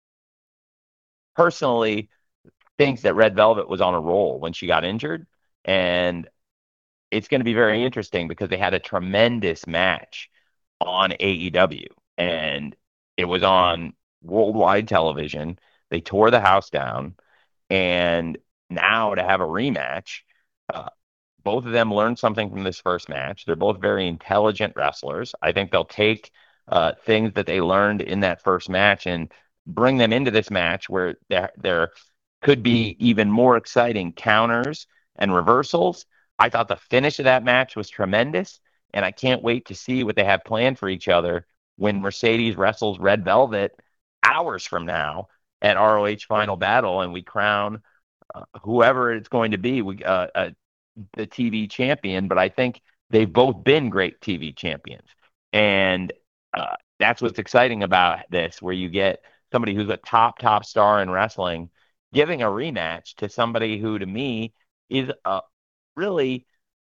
personally think that Red Velvet was on a roll when she got injured. And it's going to be very interesting because they had a tremendous match on A E W. And it was on worldwide television. They tore the house down. And now to have a rematch, uh, both of them learned something from this first match. They're both very intelligent wrestlers. I think they'll take uh, things that they learned in that first match and bring them into this match where there, there could be even more exciting counters and reversals. I thought the finish of that match was tremendous, and I can't wait to see what they have planned for each other when Mercedes wrestles Red Velvet hours from now at R O H Final Battle, and we crown uh, whoever it's going to be, we uh, uh, the T V champion. But I think they've both been great T V champions, and uh, that's what's exciting about this, where you get somebody who's a top, top star in wrestling giving a rematch to somebody who, to me, is a really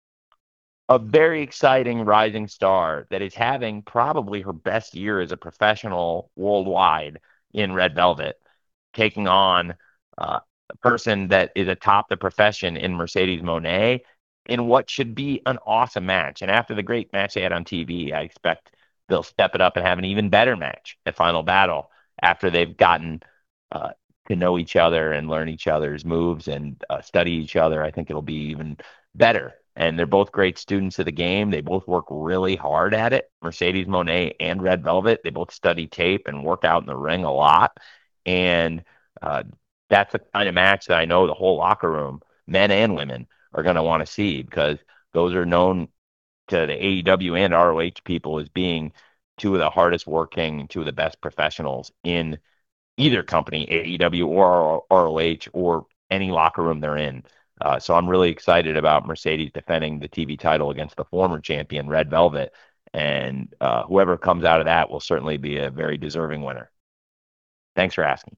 a very exciting rising star that is having probably her best year as a professional worldwide in Red Velvet, taking on uh, a person that is atop the profession in Mercedes Moné in what should be an awesome match. And after the great match they had on T V, I expect they'll step it up and have an even better match at Final Battle after they've gotten uh, to know each other and learn each other's moves and uh, study each other. I think it'll be even better. And they're both great students of the game. They both work really hard at it. Mercedes Moné and Red Velvet, they both study tape and work out in the ring a lot. And uh, that's the kind of match that I know the whole locker room, men and women, are going to want to see, because those are known to the A E W and R O H people as being two of the hardest working, two of the best professionals in either company, A E W or R O H, or any locker room they're in. Uh, so I'm really excited about Mercedes defending the T V title against the former champion, Red Velvet. And uh, whoever comes out of that will certainly be a very deserving winner. Thanks for asking.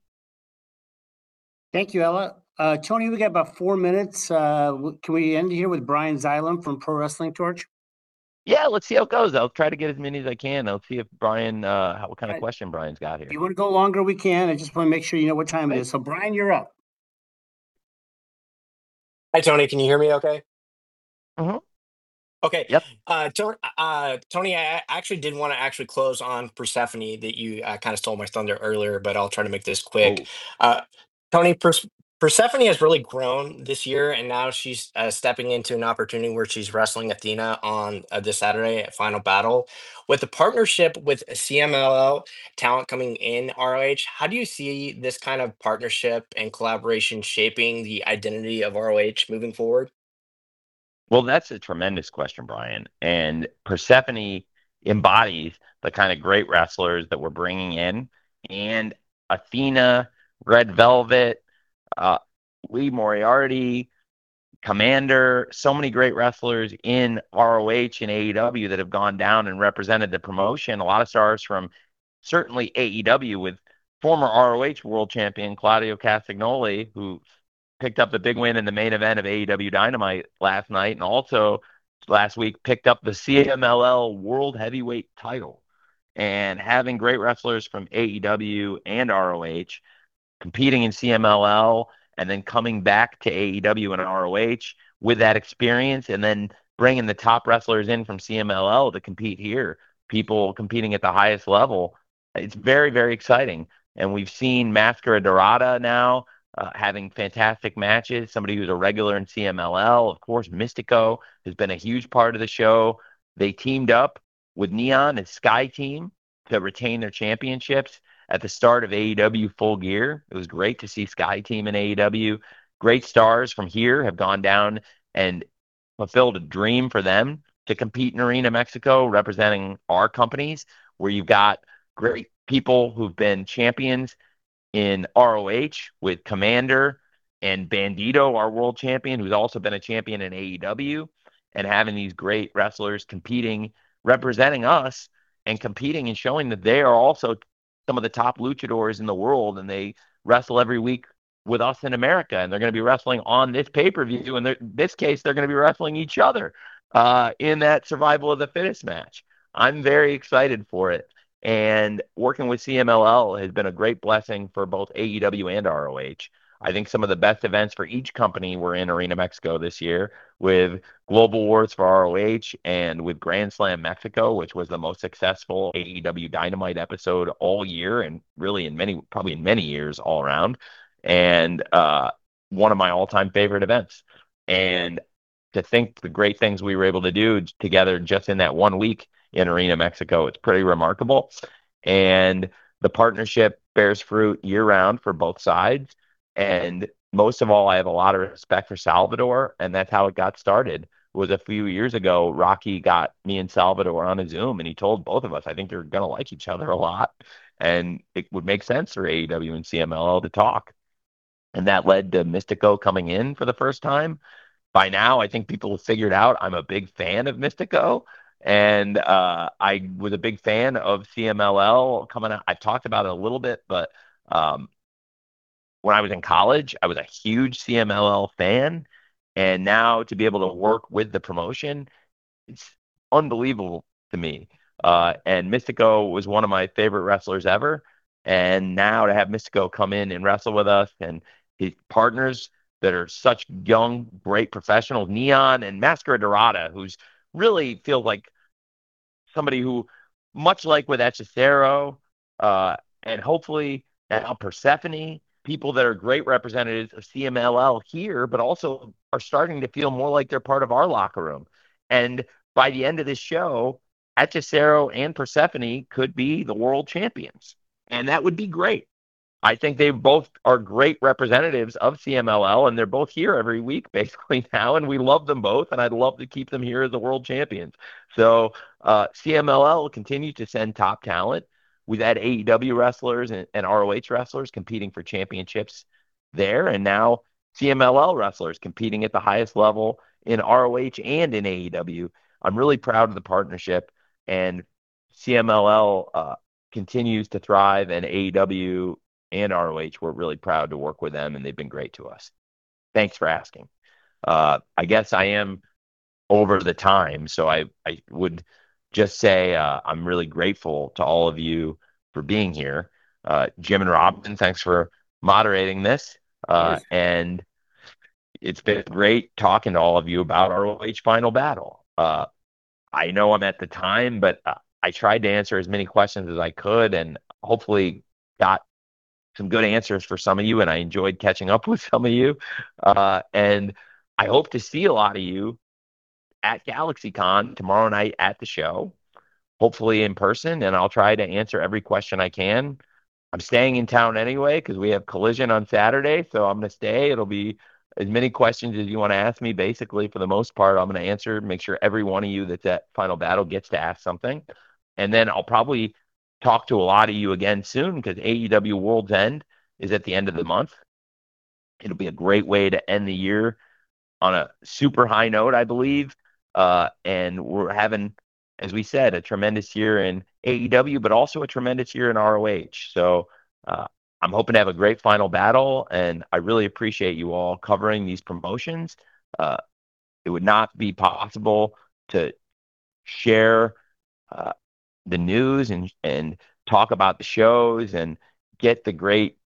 Thank you, Ella. Uh, Tony, we got about four minutes. Uh, can we end here with Brian Xylem from Pro Wrestling Torch? Yeah, let's see how it goes. I'll try to get as many as I can. I'll see if Brian, uh, how, what kind of question Brian's got here. If you want to go longer, we can. I just want to make sure you know what time it is. So, Brian, you're up. Hi, Tony. Can you hear me okay? Mm-hmm. Okay. Yep. Uh, Tony, uh, Tony, I actually did want to actually close on Persephone that you uh, kind of stole my thunder earlier, but I'll try to make this quick. Oh. Uh, Tony, Pers- Persephone has really grown this year, and now she's uh, stepping into an opportunity where she's wrestling Athena on uh, this Saturday at Final Battle. With the partnership with C M L L talent coming in R O H, how do you see this kind of partnership and collaboration shaping the identity of R O H moving forward? Well, that's a tremendous question, Brian. And Persephone embodies the kind of great wrestlers that we're bringing in. And Athena, Red Velvet, uh, Lee Moriarty, Commander, so many great wrestlers in R O H and A E W that have gone down and represented the promotion. A lot of stars from certainly A E W, with former R O H world champion Claudio Castagnoli, who picked up the big win in the main event of A E W Dynamite last night, and also last week picked up the C M L L World Heavyweight title. And having great wrestlers from A E W and R O H competing in C M L L and then coming back to A E W and R O H with that experience, and then bringing the top wrestlers in from C M L L to compete here, people competing at the highest level. It's very, very exciting. And we've seen Mascara Dorada now uh, having fantastic matches, somebody who's a regular in C M L L. Of course, Mystico has been a huge part of the show. They teamed up with Neon and Sky Team to retain their championships at the start of A E W Full Gear. It was great to see Sky Team in A E W. Great stars from here have gone down and fulfilled a dream for them to compete in Arena Mexico, representing our companies, where you've got great people who've been champions in R O H with Commander and Bandito, our world champion, who's also been a champion in A E W, and having these great wrestlers competing, representing us and competing and showing that they are also some of the top luchadors in the world, and they wrestle every week with us in America, and they're going to be wrestling on this pay-per-view. And in this case, they're going to be wrestling each other uh, in that survival of the fittest match. I'm very excited for it. And working with C M L L has been a great blessing for both A E W and R O H. I think some of the best events for each company were in Arena Mexico this year, with Global Wars for R O H and with Grand Slam Mexico, which was the most successful A E W Dynamite episode all year, and really in many, probably in many years all around. And uh, one of my all-time favorite events. And to think the great things we were able to do together just in that one week in Arena Mexico, it's pretty remarkable. And the partnership bears fruit year-round for both sides. And most of all, I have a lot of respect for Salvador, and that's how it got started. It was a few years ago, Rocky got me and Salvador on a Zoom, and he told both of us, I think they're going to like each other a lot, and it would make sense for A E W and C M L L to talk. And that led to Mystico coming in for the first time. By now, I think people have figured out I'm a big fan of Mystico, and uh, I was a big fan of C M L L coming out. I've talked about it a little bit, but um, when I was in college, I was a huge C M L L fan. And now to be able to work with the promotion, it's unbelievable to me. Uh, and Mystico was one of my favorite wrestlers ever. And now to have Mystico come in and wrestle with us, and his partners that are such young, great professionals, Neon and Mascara Dorada, who's really feels like somebody who, much like with Hechicero, uh, and hopefully now Persephone, people that are great representatives of C M L L here, but also are starting to feel more like they're part of our locker room. And by the end of this show, Hechicero and Persephone could be the world champions. And that would be great. I think they both are great representatives of C M L L, and they're both here every week basically now, and we love them both, and I'd love to keep them here as the world champions. So uh, C M L L continues to send top talent. We've had A E W wrestlers and, and R O H wrestlers competing for championships there, and now C M L L wrestlers competing at the highest level in R O H and in A E W. I'm really proud of the partnership, and C M L L uh, continues to thrive, and A E W and R O H, we're really proud to work with them, and they've been great to us. Thanks for asking. Uh, I guess I am over the time, so I, I would just say uh, I'm really grateful to all of you for being here. Uh, Jim and Robin, thanks for moderating this. Uh, and it's been great talking to all of you about R O H Final Battle. Uh, I know I'm at the time, but uh, I tried to answer as many questions as I could, and hopefully got some good answers for some of you, and I enjoyed catching up with some of you. Uh, and I hope to see a lot of you at GalaxyCon tomorrow night at the show, hopefully in person, and I'll try to answer every question I can. I'm staying in town anyway because we have Collision on Saturday, so I'm going to stay. It'll be as many questions as you want to ask me, basically, for the most part. I'm going to answer, make sure every one of you that's at Final Battle gets to ask something. And then I'll probably talk to a lot of you again soon because A E W World's End is at the end of the month. It'll be a great way to end the year on a super high note, I believe. Uh, and we're having, as we said, a tremendous year in A E W, but also a tremendous year in R O H. So uh, I'm hoping to have a great Final Battle, and I really appreciate you all covering these promotions. Uh, it would not be possible to share uh, the news and and talk about the shows and get the great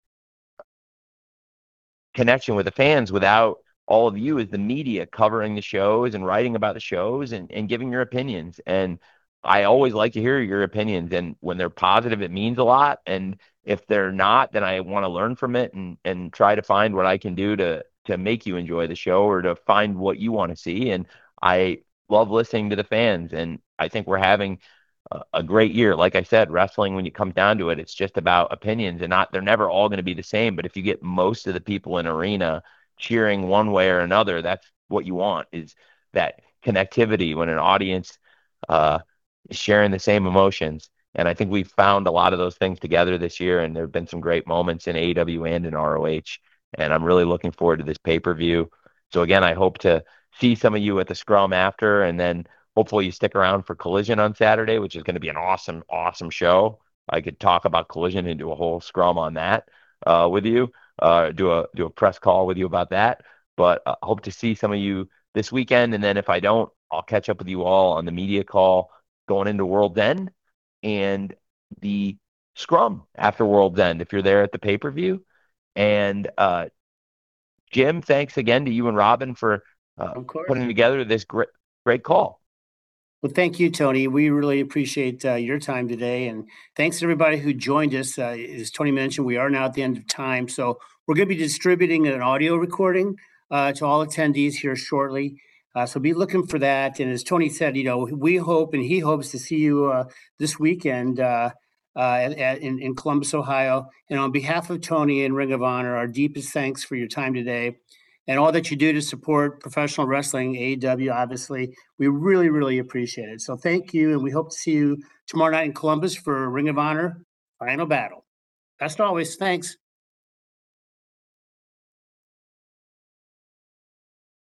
connection with the fans without all of you as the media covering the shows and writing about the shows and, and giving your opinions. And I always like to hear your opinions, and when they're positive, it means a lot. And if they're not, then I want to learn from it and, and try to find what I can do to, to make you enjoy the show or to find what you want to see. And I love listening to the fans, and I think we're having a, a great year. Like I said, wrestling, when you come down to it, it's just about opinions, and not, they're never all going to be the same. But if you get most of the people in arena cheering one way or another, that's what you want, is that connectivity when an audience uh, is sharing the same emotions. And I think we've found a lot of those things together this year, and there have been some great moments in A E W and in R O H. And I'm really looking forward to this pay-per-view. So again, I hope to see some of you at the Scrum after, and then hopefully you stick around for Collision on Saturday, which is going to be an awesome, awesome show. I could talk about Collision and do a whole Scrum on that uh, with you, uh, do a do a press call with you about that. But I uh, hope to see some of you this weekend. And then if I don't, I'll catch up with you all on the media call going into World's End and the Scrum after World's End if you're there at the pay-per-view. And uh, Jim, thanks again to you and Robin for uh, putting together this great, great call. Well, thank you, Tony. We really appreciate uh, your time today. And thanks to everybody who joined us. Uh, as Tony mentioned, we are now at the end of time. So we're going to be distributing an audio recording uh, to all attendees here shortly. Uh, so be looking for that. And as Tony said, you know, we hope and he hopes to see you uh, this weekend uh, uh, at, at, in, in Columbus, Ohio. And on behalf of Tony and Ring of Honor, our deepest thanks for your time today and all that you do to support professional wrestling, A E W, obviously. We really, really appreciate it. So thank you. And we hope to see you tomorrow night in Columbus for Ring of Honor Final Battle. Best always. Thanks.